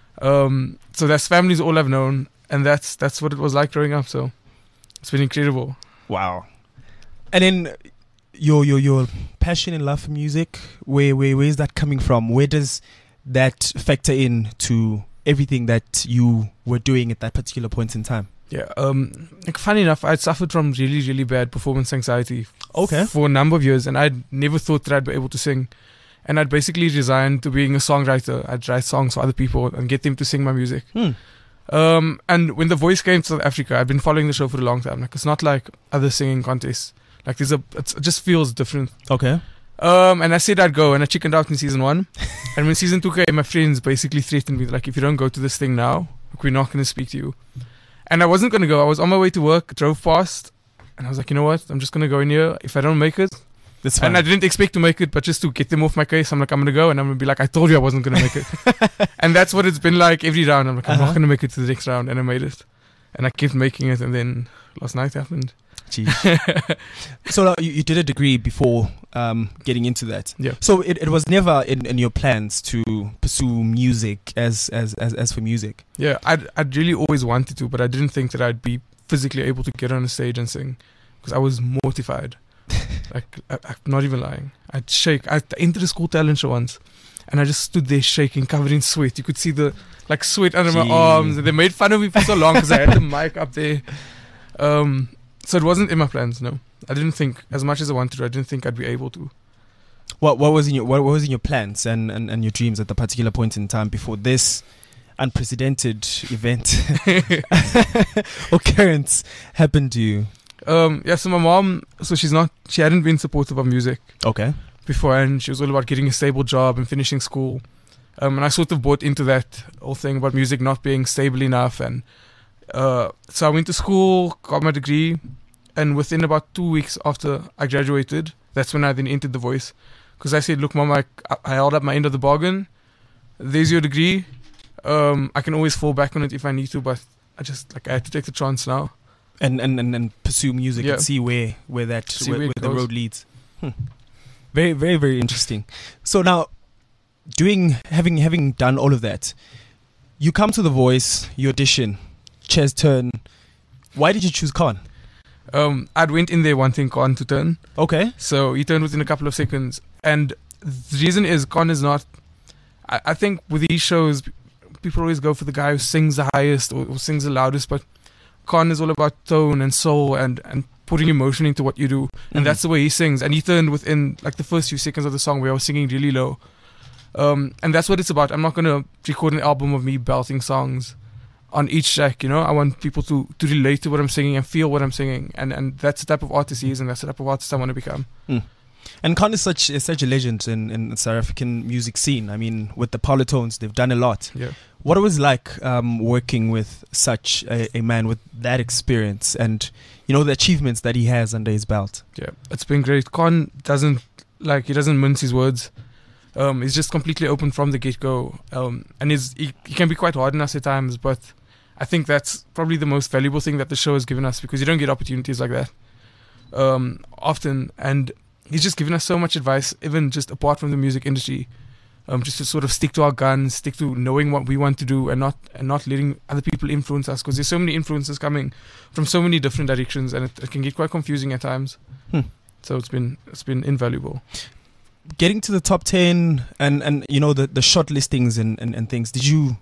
Um, so that's family's all I've known, and that's that's what it was like growing up. So it's been incredible. Wow. And then your your your passion and love for music, where where where is that coming from? Where does that factor in to everything that you were doing at that particular point in time? Yeah. Um. Like, funny enough, I'd suffered from really, really bad performance anxiety. Okay. For a number of years, and I'd never thought that I'd be able to sing. And I'd basically resigned to being a songwriter. I'd write songs for other people and get them to sing my music. Hmm. Um. And when The Voice came to South Africa, I'd been following the show for a long time. Like, it's not like other singing contests. Like, there's a. It's, it just feels different. Okay. Um. And I said I'd go, and I chickened out in season one. And when season two came, my friends basically threatened me, like, if you don't go to this thing now, like, we're not going to speak to you. And I wasn't going to go. I was on my way to work, drove past, and I was like, you know what? I'm just going to go in here. If I don't make it, That's fine. and I didn't expect to make it, but just to get them off my case, I'm like, I'm going to go, and I'm going to be like, I told you I wasn't going to make it. And that's what it's been like every round. I'm like, I'm Uh-huh. not going to make it to the next round, and I made it. And I kept making it, and then last night happened. Jeez. So uh, you, you did a degree before um, getting into that. Yeah. So it, it was never in, in your plans to pursue music as as as, as for music. Yeah, I'd, I'd really always wanted to, but I didn't think that I'd be physically able to get on a stage and sing, because I was mortified. Like, I, I'm not even lying. I'd shake. I entered a school talent show once, and I just stood there shaking, covered in sweat. You could see the like sweat under my Gee. arms, and they made fun of me for so long because I had the mic up there. Um, so it wasn't in my plans. No, I didn't think, as much as I wanted to, I didn't think I'd be able to. What what was in your what, what was in your plans and, and, and your dreams at the particular point in time before this unprecedented event occurrence happened to you? Um, yeah. So my mom, so she's not, she hadn't been supportive of music Okay. before, and she was all about getting a stable job and finishing school. Um, and I sort of bought into that whole thing about music not being stable enough. And uh, so I went to school, got my degree, and within about two weeks after I graduated, that's when I then entered The Voice. Because I said, look, Mom, I, I held up my end of the bargain. There's your degree. Um, I can always fall back on it if I need to, but I just, like, I had to take the chance now. And and, and, and pursue music Yeah. and see where where that See where, where where it the goes. road leads. Hmm. Very very very interesting. So now, doing having having done all of that, you come to The Voice, you audition, chairs turn. Why did you choose Con? Um, I'd went in there wanting Con to turn. Okay. So he turned within a couple of seconds. And the reason is Con is not... I, I think with these shows, people always go for the guy who sings the highest or, or sings the loudest, but Con is all about tone and soul and, and putting emotion into what you do. And Mhm. that's the way he sings. And he turned within like the first few seconds of the song where I was singing really low. Um, and that's what it's about. I'm not going to record an album of me belting songs on each track, you know. I want people to, to relate to what I'm singing and feel what I'm singing. And, and that's the type of artist he is, and that's the type of artist I want to become. Mm. And Con is such is such a legend in, in the South African music scene. I mean, with the Polytones, they've done a lot. Yeah. What it was like um, working with such a, a man with that experience and, you know, the achievements that he has under his belt. Yeah, it's been great. Con doesn't, like, he doesn't mince his words. Um, he's just completely open from the get-go. Um, and he's, he, he can be quite hard on us at times, but I think that's probably the most valuable thing that the show has given us, because you don't get opportunities like that um, often. And he's just given us so much advice, even just apart from the music industry, um, just to sort of stick to our guns, stick to knowing what we want to do, and not and not letting other people influence us, because there's so many influences coming from so many different directions, and it, it can get quite confusing at times. Hmm. So it's been it's been invaluable. Getting to the top ten and, and you know, the, the short listings and, and, and things, did you...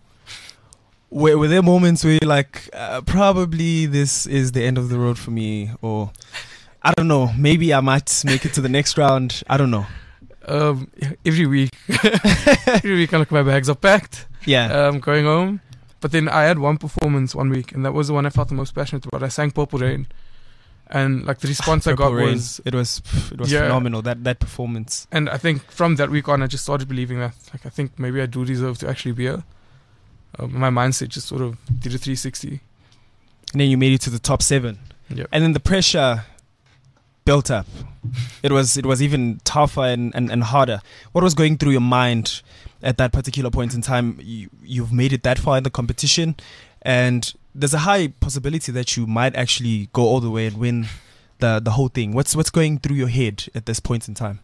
Were, were there moments where you're like, uh, probably this is the end of the road for me, or I don't know, maybe I might make it to the next round, I don't know. Um, yeah, every week, every week, I'm like, my bags are packed. Yeah. Um, going home. But then I had one performance one week, and that was the one I felt the most passionate about. I sang Purple Rain, and like the response I got Purple Rain, was, it was it was Yeah. phenomenal, that that performance. and I think from that week on, I just started believing that, like, I think maybe I do deserve to actually be here. Um, my mindset just sort of did a three sixty. And then you made it to the top seven. Yeah. And then the pressure built up. It was it was even tougher and, and, and harder. What was going through your mind at that particular point in time? You, you've made it that far in the competition, and there's a high possibility that you might actually go all the way and win the the whole thing. What's what's going through your head at this point in time?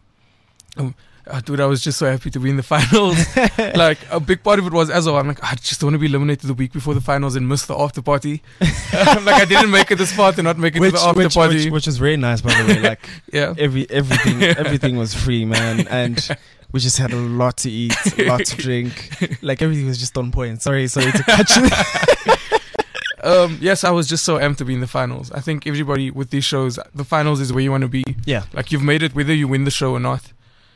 Uh, dude, I was just so happy to be in the finals. Like, a big part of it was as well, I'm like, I just don't want to be eliminated the week before the finals and miss the after party. Like, I didn't make it this far to not make it Which, to the after which, party. which, which is very nice, by the way. Like, yeah. every everything everything was free, man, and we just had a lot to eat, a lot to drink. Like, everything was just on point. Sorry, sorry to cut you. Um, yes, I was just so amped to be in the finals. I think everybody with these shows, the finals is where you want to be. Yeah. Like you've made it whether you win the show or not.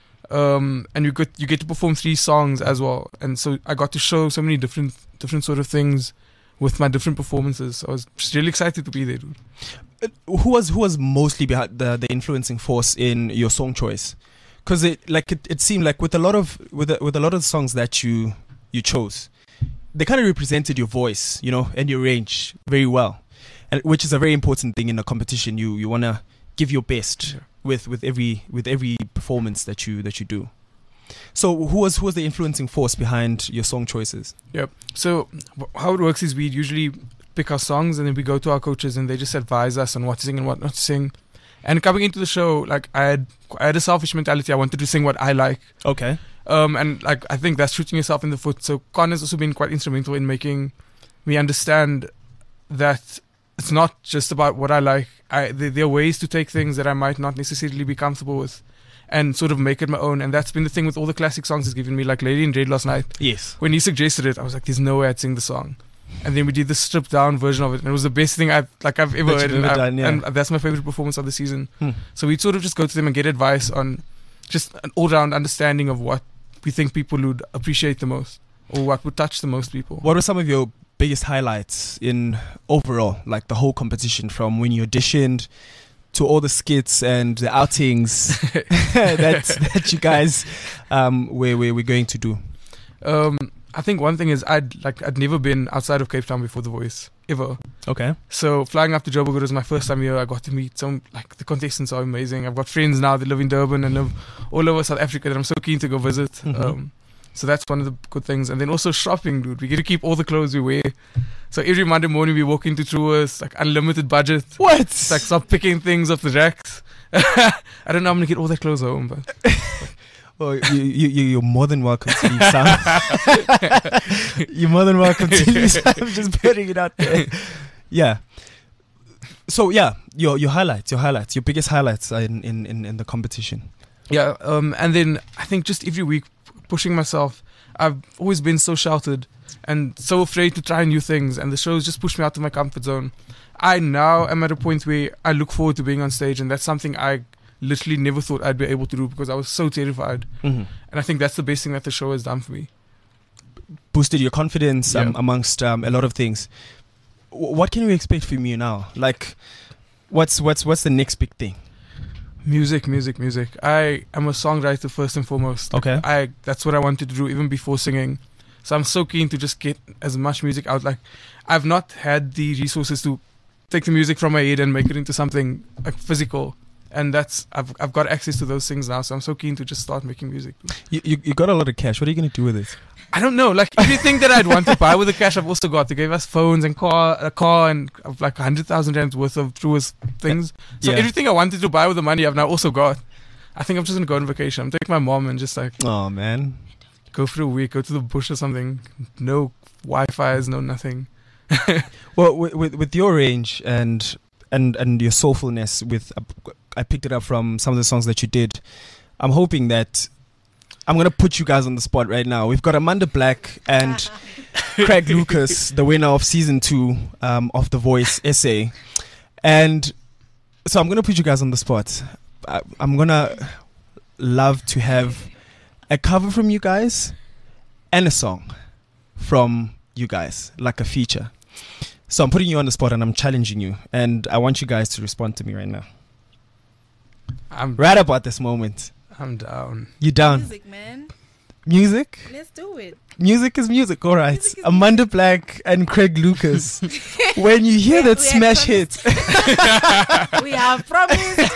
Um, and you get you get to perform three songs as well. And so I got to show so many different different sort of things with my different performances. So I was just really excited to be there, dude. Uh, Who was who was mostly behind the the influencing force in your song choice? Because it like it, it seemed like with a lot of with a, with a lot of the songs that you you chose, they kind of represented your voice, you know, and your range very well, and which is a very important thing in a competition. You you want to give your best Yeah. with with every with every performance that you that you do. So who was who was the influencing force behind your song choices? Yep. So w- how it works is we usually pick our songs and then we go to our coaches and they just advise us on what to sing and what not to sing. And coming into the show, like I had I had a selfish mentality. I wanted to sing what I like. Okay. Um, and like I think that's shooting yourself in the foot. So Con has also been quite instrumental in making me understand that it's not just about what I like. I, there, there are ways to take things that I might not necessarily be comfortable with, and sort of make it my own. And that's been the thing with all the classic songs he's given me, like Lady in Red last night. Yes. When he suggested it, I was like, "There's no way I'd sing the song." And then we did the stripped down version of it, and it was the best thing I've like I've ever That heard. you've And, ever I- done, yeah. and that's my favorite performance of the season. Hmm. So we'd sort of just go to them and get advice on just an all-round understanding of what we think people would appreciate the most, or what would touch the most people. What were some of your biggest highlights in overall, like the whole competition, from when you auditioned to all the skits and the outings that that you guys um, were, were were going to do? Um, I think one thing is I'd like I'd never been outside of Cape Town before The Voice ever. Okay. So flying up to Joburg was my first time here. I got to meet some, like the contestants are amazing. I've got friends now that live in Durban and live all over South Africa that I'm so keen to go visit. Mhm. Um, so that's one of the good things. And then also shopping, dude. We get to keep all the clothes we wear. So every Monday morning we walk into Truworths, like unlimited budget. What? It's like stop picking things off the racks. I don't know how I'm gonna get all that clothes home, but Well, you, you, you- you're more than welcome to leave some. You're more than welcome to leave some. I'm just putting it out there. Yeah. So, yeah, your your highlights, your highlights, your biggest highlights in, in, in, in the competition. yeah. Um, and then I think just every week pushing myself. I've always been so sheltered and so afraid to try new things, and the shows just push me out of my comfort zone. I now am at a point where I look forward to being on stage, and that's something I literally never thought I'd be able to do because I was so terrified. Mm-hmm. And I think that's the best thing that the show has done for me. Boosted your confidence um, Yeah. amongst um, a lot of things. W- what can we expect from you now? Like, what's what's what's the next big thing? Music, music, music. I am a songwriter first and foremost. Okay. I that's what I wanted to do even before singing. So I'm so keen to just get as much music out. Like, I've not had the resources to take the music from my head and make it into something like physical. And that's I've I've got access to those things now. So I'm so keen to just start making music. You, you you got a lot of cash. What are you gonna do with it? I don't know. Like everything that I'd want to buy with the cash, I've also got. They gave us phones and car, a car, and of like a hundred thousand rands worth of Truworths things. So Yeah. everything I wanted to buy with the money, I've now also got. I think I'm just gonna go on vacation. I'm taking my mom and just like Oh man. go for a week, go to the bush or something. No Wi-Fi's, no nothing. Well, with, with with your range and and and your soulfulness, with I picked it up from some of the songs that you did. I'm hoping that I'm gonna put you guys on the spot right now. We've got Amanda Black and Craig Lucas, the winner of season two um, of The Voice S A, and so I'm gonna put you guys on the spot. I, I'm gonna love to have a cover from you guys and a song from you guys, like a feature. So I'm putting you on the spot and I'm challenging you, and I want you guys to respond to me right now. I'm Right about this moment. I'm down. You down? Music, man. Music? Let's do it. Music is music, all right. Music is Amanda Black and Craig Lucas. When you hear We- that we smash had hit, We have promised.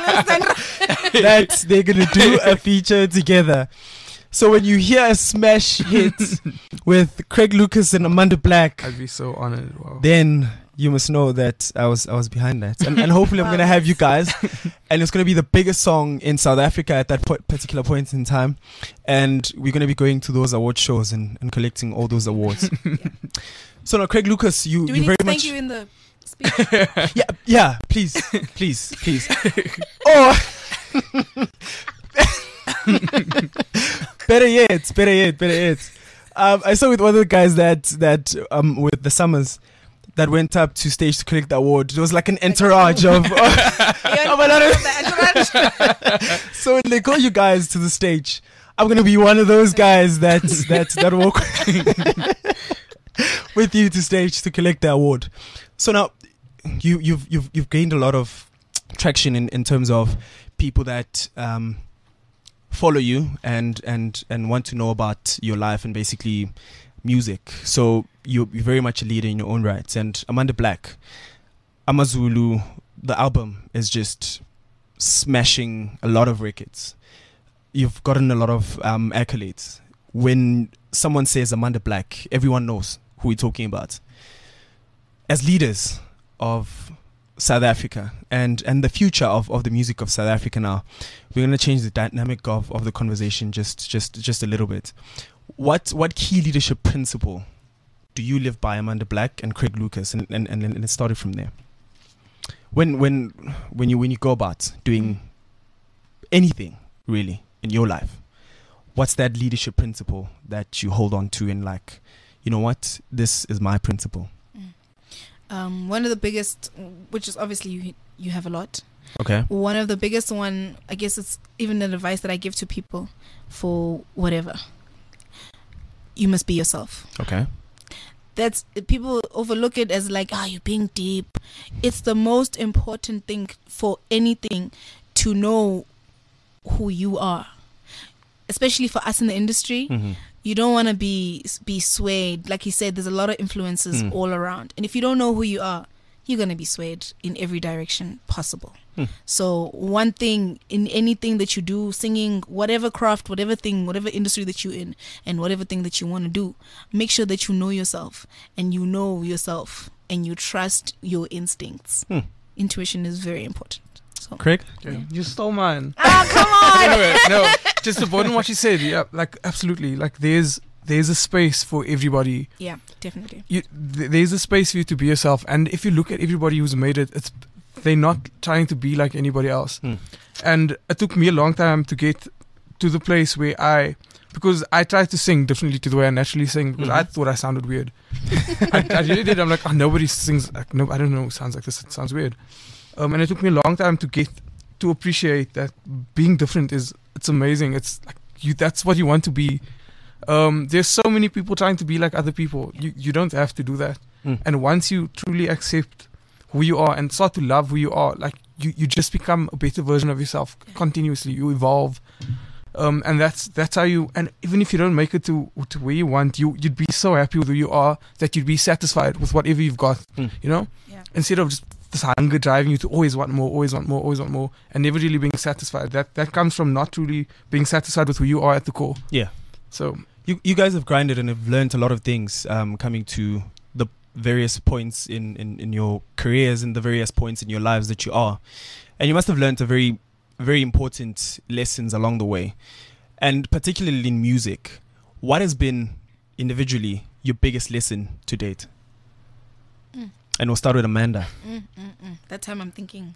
that they're gonna do a feature together. So when you hear a smash hit with Craig Lucas and Amanda Black, I'd be so honored. Wow. then you must know that I was I was behind that, and, and hopefully I'm Wow. gonna have you guys, and it's gonna be the biggest song in South Africa at that po- particular point in time, and we're gonna be going to those award shows and, and collecting all those awards. So now, Craig Lucas, you Do we you need very to much thank you in the speech? yeah yeah please please please oh. better yet better yet better yet um, I saw with one of the guys that that um with the Summers that went up to stage to collect the award. It was like an entourage of, of, of a lot of. So when they call you guys to the stage, I'm gonna be one of those guys that that that walk with you to stage to collect the award. So now, you you've you've you've gained a lot of traction in, in terms of people that um, follow you and and and want to know about your life and basically music. So you're, you're very much a leader in your own rights. And Amanda Black, Amazulu, the album is just smashing a lot of records. You've gotten a lot of um, accolades. When someone says Amanda Black, everyone knows who we're talking about. As leaders of South Africa and, and the future of, of the music of South Africa now, we're going to change the dynamic of, of the conversation just, just, just a little bit. What what key leadership principle do you live by, Amanda Black and Craig Lucas, and and, and, and it started from there? When when when you when you go about doing anything really in your life, what's that leadership principle that you hold on to and like, you know what, this is my principle? Um, one of the biggest, which is obviously you you have a lot. Okay. One of the biggest one, I guess it's even an advice that I give to people for whatever. You must be yourself. Okay. That's, people overlook it as like, ah, oh, you're being deep. It's the most important thing for anything, to know who you are. Especially for us in the industry, mm-hmm. you don't want to be be swayed. Like he said, there's a lot of influences mm. all around. And if you don't know who you are, you're going to be swayed in every direction possible. Hmm. So one thing in anything that you do, singing, whatever craft, whatever thing, whatever industry that you're in, and whatever thing that you want to do, make sure that you know yourself and you know yourself and you trust your instincts. Hmm. Intuition is very important. So, Craig? Yeah. You stole mine. Ah, come on! Anyway, no, just to broaden what you said, yeah, like absolutely. Like there's there's a space for everybody. Yeah, definitely. You, th- there's a space for you to be yourself, and if you look at everybody who's made it, it's they're not trying to be like anybody else. Hmm. And it took me a long time to get to the place where I, because I tried to sing differently to the way I naturally sing, because mm-hmm. I thought I sounded weird. I, I really did. I'm like, oh, nobody sings like, no, I don't know who sounds like this. It sounds weird. Um, and it took me a long time to get to appreciate that being different is, it's amazing. It's like you, that's what you want to be. Um, there's so many people trying to be like other people. You you don't have to do that. Mm. And once you truly accept who you are and start to love who you are, like you, you just become a better version of yourself continuously. You evolve. Um, and that's that's how you, and even if you don't make it to to where you want, you you'd be so happy with who you are that you'd be satisfied with whatever you've got. Mm. You know? Yeah. Instead of just this hunger driving you to always want more, always want more, always want more, and never really being satisfied. That that comes from not truly being satisfied with who you are at the core. Yeah. So you you guys have grinded and have learned a lot of things um, coming to the various points in, in, in your careers and the various points in your lives that you are. And you must have learned a very, very important lessons along the way. And particularly in music, what has been individually your biggest lesson to date? Mm. And we'll start with Amanda. Mm, mm, mm. That time I'm thinking.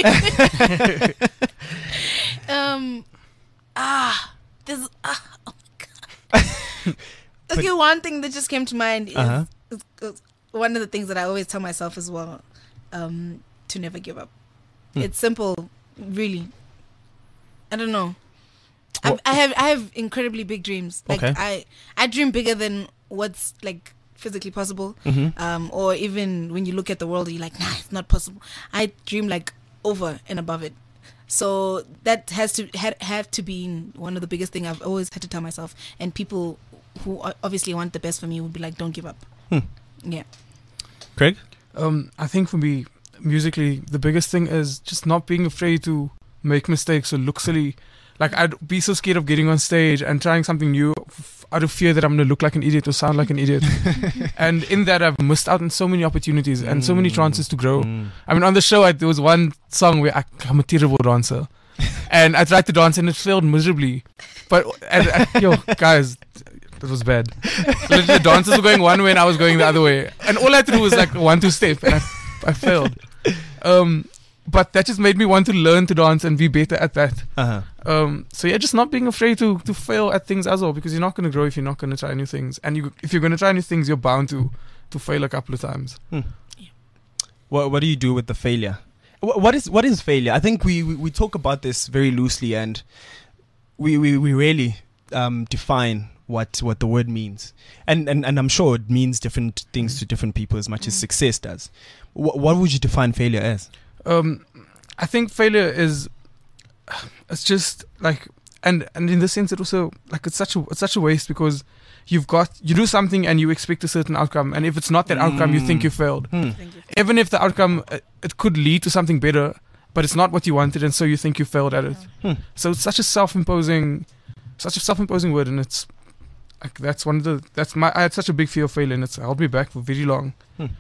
um, ah, this, ah, oh my God. Okay, one thing that just came to mind is, uh-huh. is, is one of the things that I always tell myself as well, um, to never give up. Hmm. It's simple, really. I don't know. I, I have I have incredibly big dreams. Like okay. I I dream bigger than what's like physically possible. Mm-hmm. Um, or even when you look at the world, you're like, nah, it's not possible. I dream like over and above it. So that has to ha- have to be one of the biggest things I've always had to tell myself. And people who obviously want the best for me would be like, don't give up. Hmm. Yeah. Craig? Um, I think for me, musically, the biggest thing is just not being afraid to make mistakes or look silly. Like, I'd be so scared of getting on stage and trying something new f- out of fear that I'm going to look like an idiot or sound like an idiot. And in that, I've missed out on so many opportunities and so many chances to grow. Mm. I mean, on the show, I, there was one song where I, I'm a terrible dancer. And I tried to dance and it failed miserably. But, and, and, yo, guys, that was bad. Literally, the dancers were going one way and I was going the other way. And all I had to do was like one, two step and I, I failed. Um, but that just made me want to learn to dance and be better at that. Uh-huh. Um, so yeah, just not being afraid to, to fail at things as well, because you're not going to grow if you're not going to try new things. And you, if you're going to try new things, you're bound to to fail a couple of times. Hmm. What What do you do with the failure? What, what is What is failure? I think we, we, we talk about this very loosely, and we we, we rarely um, define what, what the word means. And, and and I'm sure it means different things to different people as much as success does. What What would you define failure as? Um, I think failure is it's just like and and in the sense it also like it's such a it's such a waste because you've got you do something and you expect a certain outcome, and if it's not that outcome, you think you failed. Hmm. Even if the outcome uh, it could lead to something better, but it's not what you wanted, and so you think you failed at it. Hmm. So it's such a self-imposing, such a self-imposing word, and it's like that's one of the that's my I had such a big fear of failure, and it's held me back for very long. Hmm.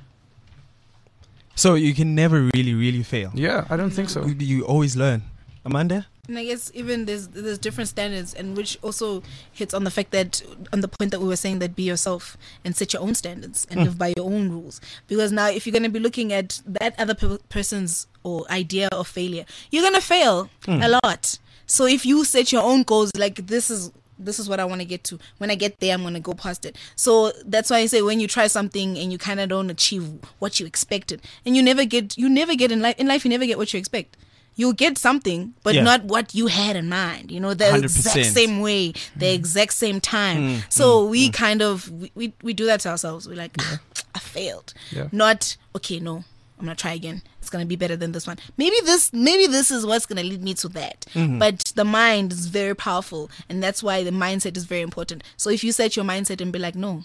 So you can never really really fail. Yeah, I don't think so. You, you always learn. Amanda? And I guess even there's there's different standards, and which also hits on the fact that on the point that we were saying that be yourself and set your own standards and Mm. live by your own rules. Because now if you're going to be looking at that other pe- person's or idea of failure, you're going to fail Mm. a lot. So if you set your own goals, like this is this is what I want to get to. When I get there, I'm going to go past it. So that's why I say when you try something and you kind of don't achieve what you expected, and you never get you never get in life in life you never get what you expect. You'll get something, but Yeah. not what you had in mind. You know, the one hundred percent. exact same way, the exact same time. Mm, so we kind of, we, we, we do that to ourselves. We're like, ah, I failed. Yeah. Not, okay, no, I'm going to try again. It's going to be better than this one. Maybe this, maybe this is what's going to lead me to that. Mm-hmm. But the mind is very powerful. And that's why the mindset is very important. So if you set your mindset and be like, no,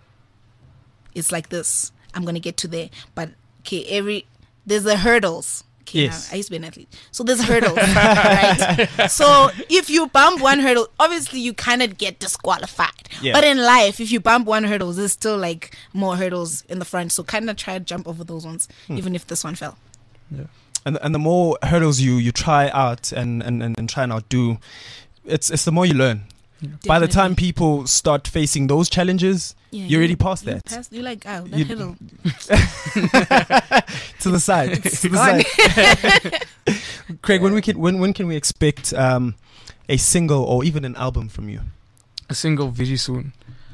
it's like this. I'm going to get to there. But, okay, every, there's the hurdles. Okay, Yes. now, I used to be an athlete. So there's hurdles, right? So if you bump one hurdle, obviously you kind of get disqualified. Yeah. But in life, if you bump one hurdle, there's still like more hurdles in the front. So kind of try to jump over those ones, Hmm. even if this one fell. And and the more hurdles you, you try out and, and, and, and try and outdo, it's it's the more you learn. By the time Definitely. people start facing those challenges, Yeah, you're already you- past you that. Past, you're like, oh, that You- hurdle. To the side. to the gone. side. Craig, when we can when when can we expect um, a single or even an album from you? A single very soon,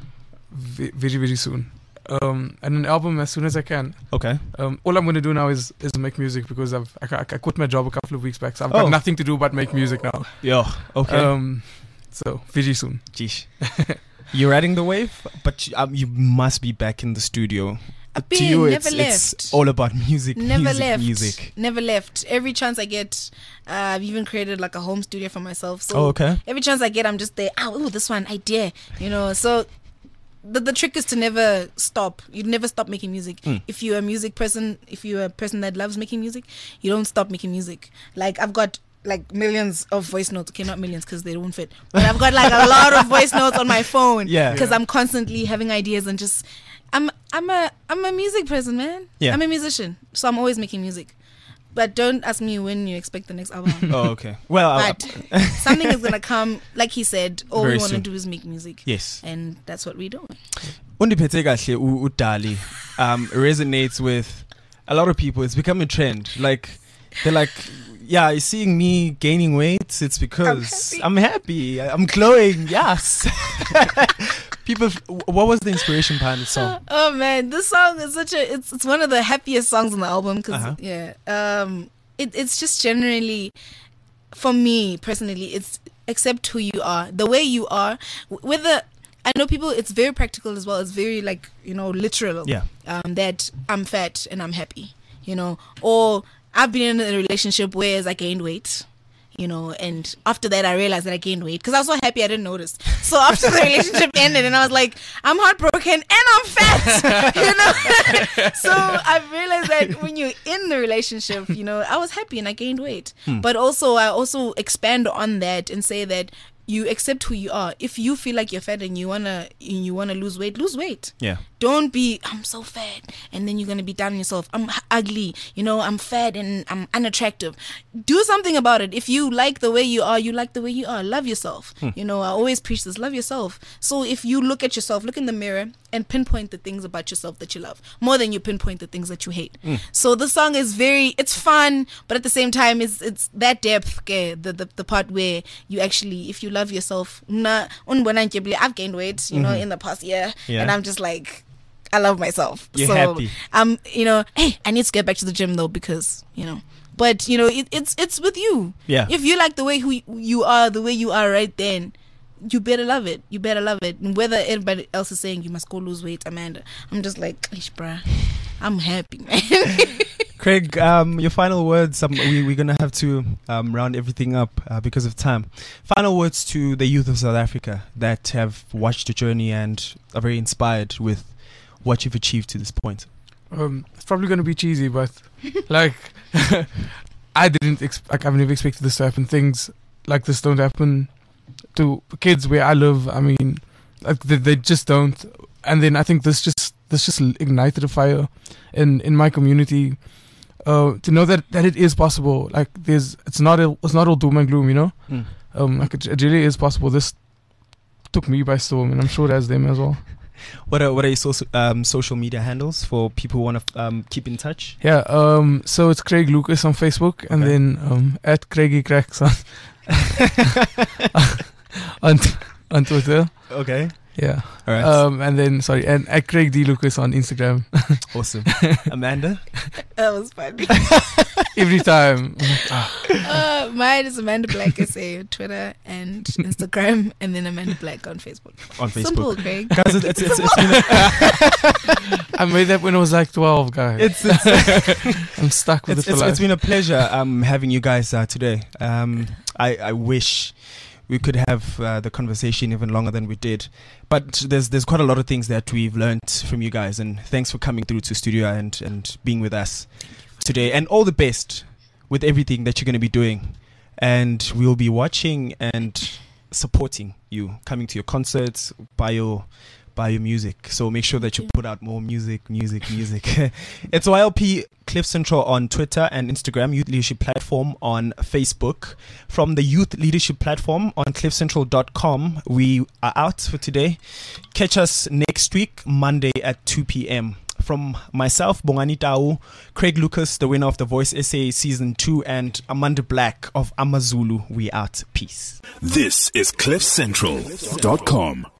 Ve- very very soon, um, and an album as soon as I can. Okay. Um, all I'm going to do now is is make music because I've I, I, I quit my job a couple of weeks back, so I've Oh. got nothing to do but make music now. Yeah. Okay. Um, so very soon. Jeez. You're riding the wave, but you, um, you must be back in the studio. I've To been, you, never it's, left. it's all about music, Never music, left. music. Never left. Every chance I get, uh, I've even created like a home studio for myself. So Oh, okay. every chance I get, I'm just there. Oh, ooh, this one idea, you know. So the the trick is to never stop. You never stop making music. Mm. If you're a music person, if you're a person that loves making music, you don't stop making music. Like I've got like millions of voice notes. Okay, not millions because they don't fit. But I've got like a lot of voice notes on my phone. Yeah. Because I'm constantly having ideas and just. I'm I'm a I'm a music person, man. Yeah. I'm a musician, so I'm always making music. But don't ask me when you expect the next album. Oh, okay. Well, I- But something is gonna come. Like he said, all Very we want to soon. do is make music, yes. and that's what we do. Undiphethe kahle u- uDali um resonates with a lot of people. It's become a trend. Like they're like, yeah, you're seeing me gaining weight. It's because I'm happy. I'm glowing. Yes. People, what was the inspiration behind the song? Oh man, this song is such a. It's it's one of the happiest songs on the album because Uh-huh. yeah, um, it it's just generally, for me personally, it's accept who you are, the way you are. w- Whether I know people, it's very practical as well. It's very like you know literal. Yeah. Um, that I'm fat and I'm happy, you know, or I've been in a relationship where I gained weight. You know, and after that, I realized that I gained weight because I was so happy I didn't notice. So after the relationship ended, and I was like, I'm heartbroken and I'm fat, you know. So I realized that when you're in the relationship, you know, I was happy and I gained weight. But also, I also expand on that and say that you accept who you are. If you feel like you're fat and you wanna you wanna lose weight, lose weight. Yeah. Don't be, I'm so fat, and then you're going to be down on yourself. I'm h- ugly, you know, I'm fat and I'm unattractive. Do something about it. If you like the way you are, you like the way you are. Love yourself. You know, I always preach this, love yourself. So if you look at yourself, look in the mirror and pinpoint the things about yourself that you love more than you pinpoint the things that you hate. So the song is very, it's fun, but at the same time, it's it's that depth, okay, the, the, the part where you actually, if you love yourself, nah, unbonanjibly, I've gained weight, you know, in the past year, Yeah. and I'm just like, I love myself. You're so happy. I'm, you know, hey, I need to get back to the gym though because, you know, but you know, it, it's it's with you. Yeah. If you like the way who you are, the way you are right then, you better love it. You better love it. And whether everybody else is saying you must go lose weight, Amanda, I'm just like, ish, bruh, I'm happy, man. Craig, um, your final words. Um, we, we're going to have to um, round everything up uh, because of time. Final words to the youth of South Africa that have watched your journey and are very inspired with what you've achieved to this point. Um, it's probably going to be cheesy, but like I didn't ex- like I've never expected this to happen. Things like this don't happen to kids where I live. I mean, like they, they just don't. And then I think this just this just ignited a fire in in my community. Uh, to know that, that it is possible, like there's, it's not all, it's not all doom and gloom, you know. Mm. Um, like it, it really is possible. This took me by storm, and I'm sure it has them as well. What are what are your social um, social media handles for people who want to um, keep in touch? Yeah. Um. So it's Craig Lucas on Facebook, and Okay. then um at Craigie Cracks on on, on Twitter. Okay. Yeah. All right. Um. And then sorry, and at Craig D Lucas on Instagram. Awesome. Amanda? That was funny. Every time. uh, mine is Amanda Black S A, Twitter and Instagram, and then Amanda Black on Facebook. On Facebook. Simple, Craig. Guys, it- it's, it's, it's been a, I made that when I was like twelve, guys. it's, it's, I'm stuck with it's, it for it's, life. it's been a pleasure um, having you guys uh, today. Um, I, I wish we could have uh, the conversation even longer than we did. But there's there's quite a lot of things that we've learned from you guys. And thanks for coming through to studio and, and being with us today. And all the best with everything that you're going to be doing. And we'll be watching and supporting you, coming to your concerts, buy your buy your music. So make sure that you put out more music, music, music. It's Y L P Cliff Central on Twitter and Instagram, Youth Leadership Platform on Facebook. From the Youth Leadership Platform on cliff central dot com, we are out for today. Catch us next week, Monday at two p.m. From myself, Bongani Tau, Craig Lucas, the winner of The Voice S A Season two, and Amanda Black of Amazulu, we out. Peace. This is cliff central dot com.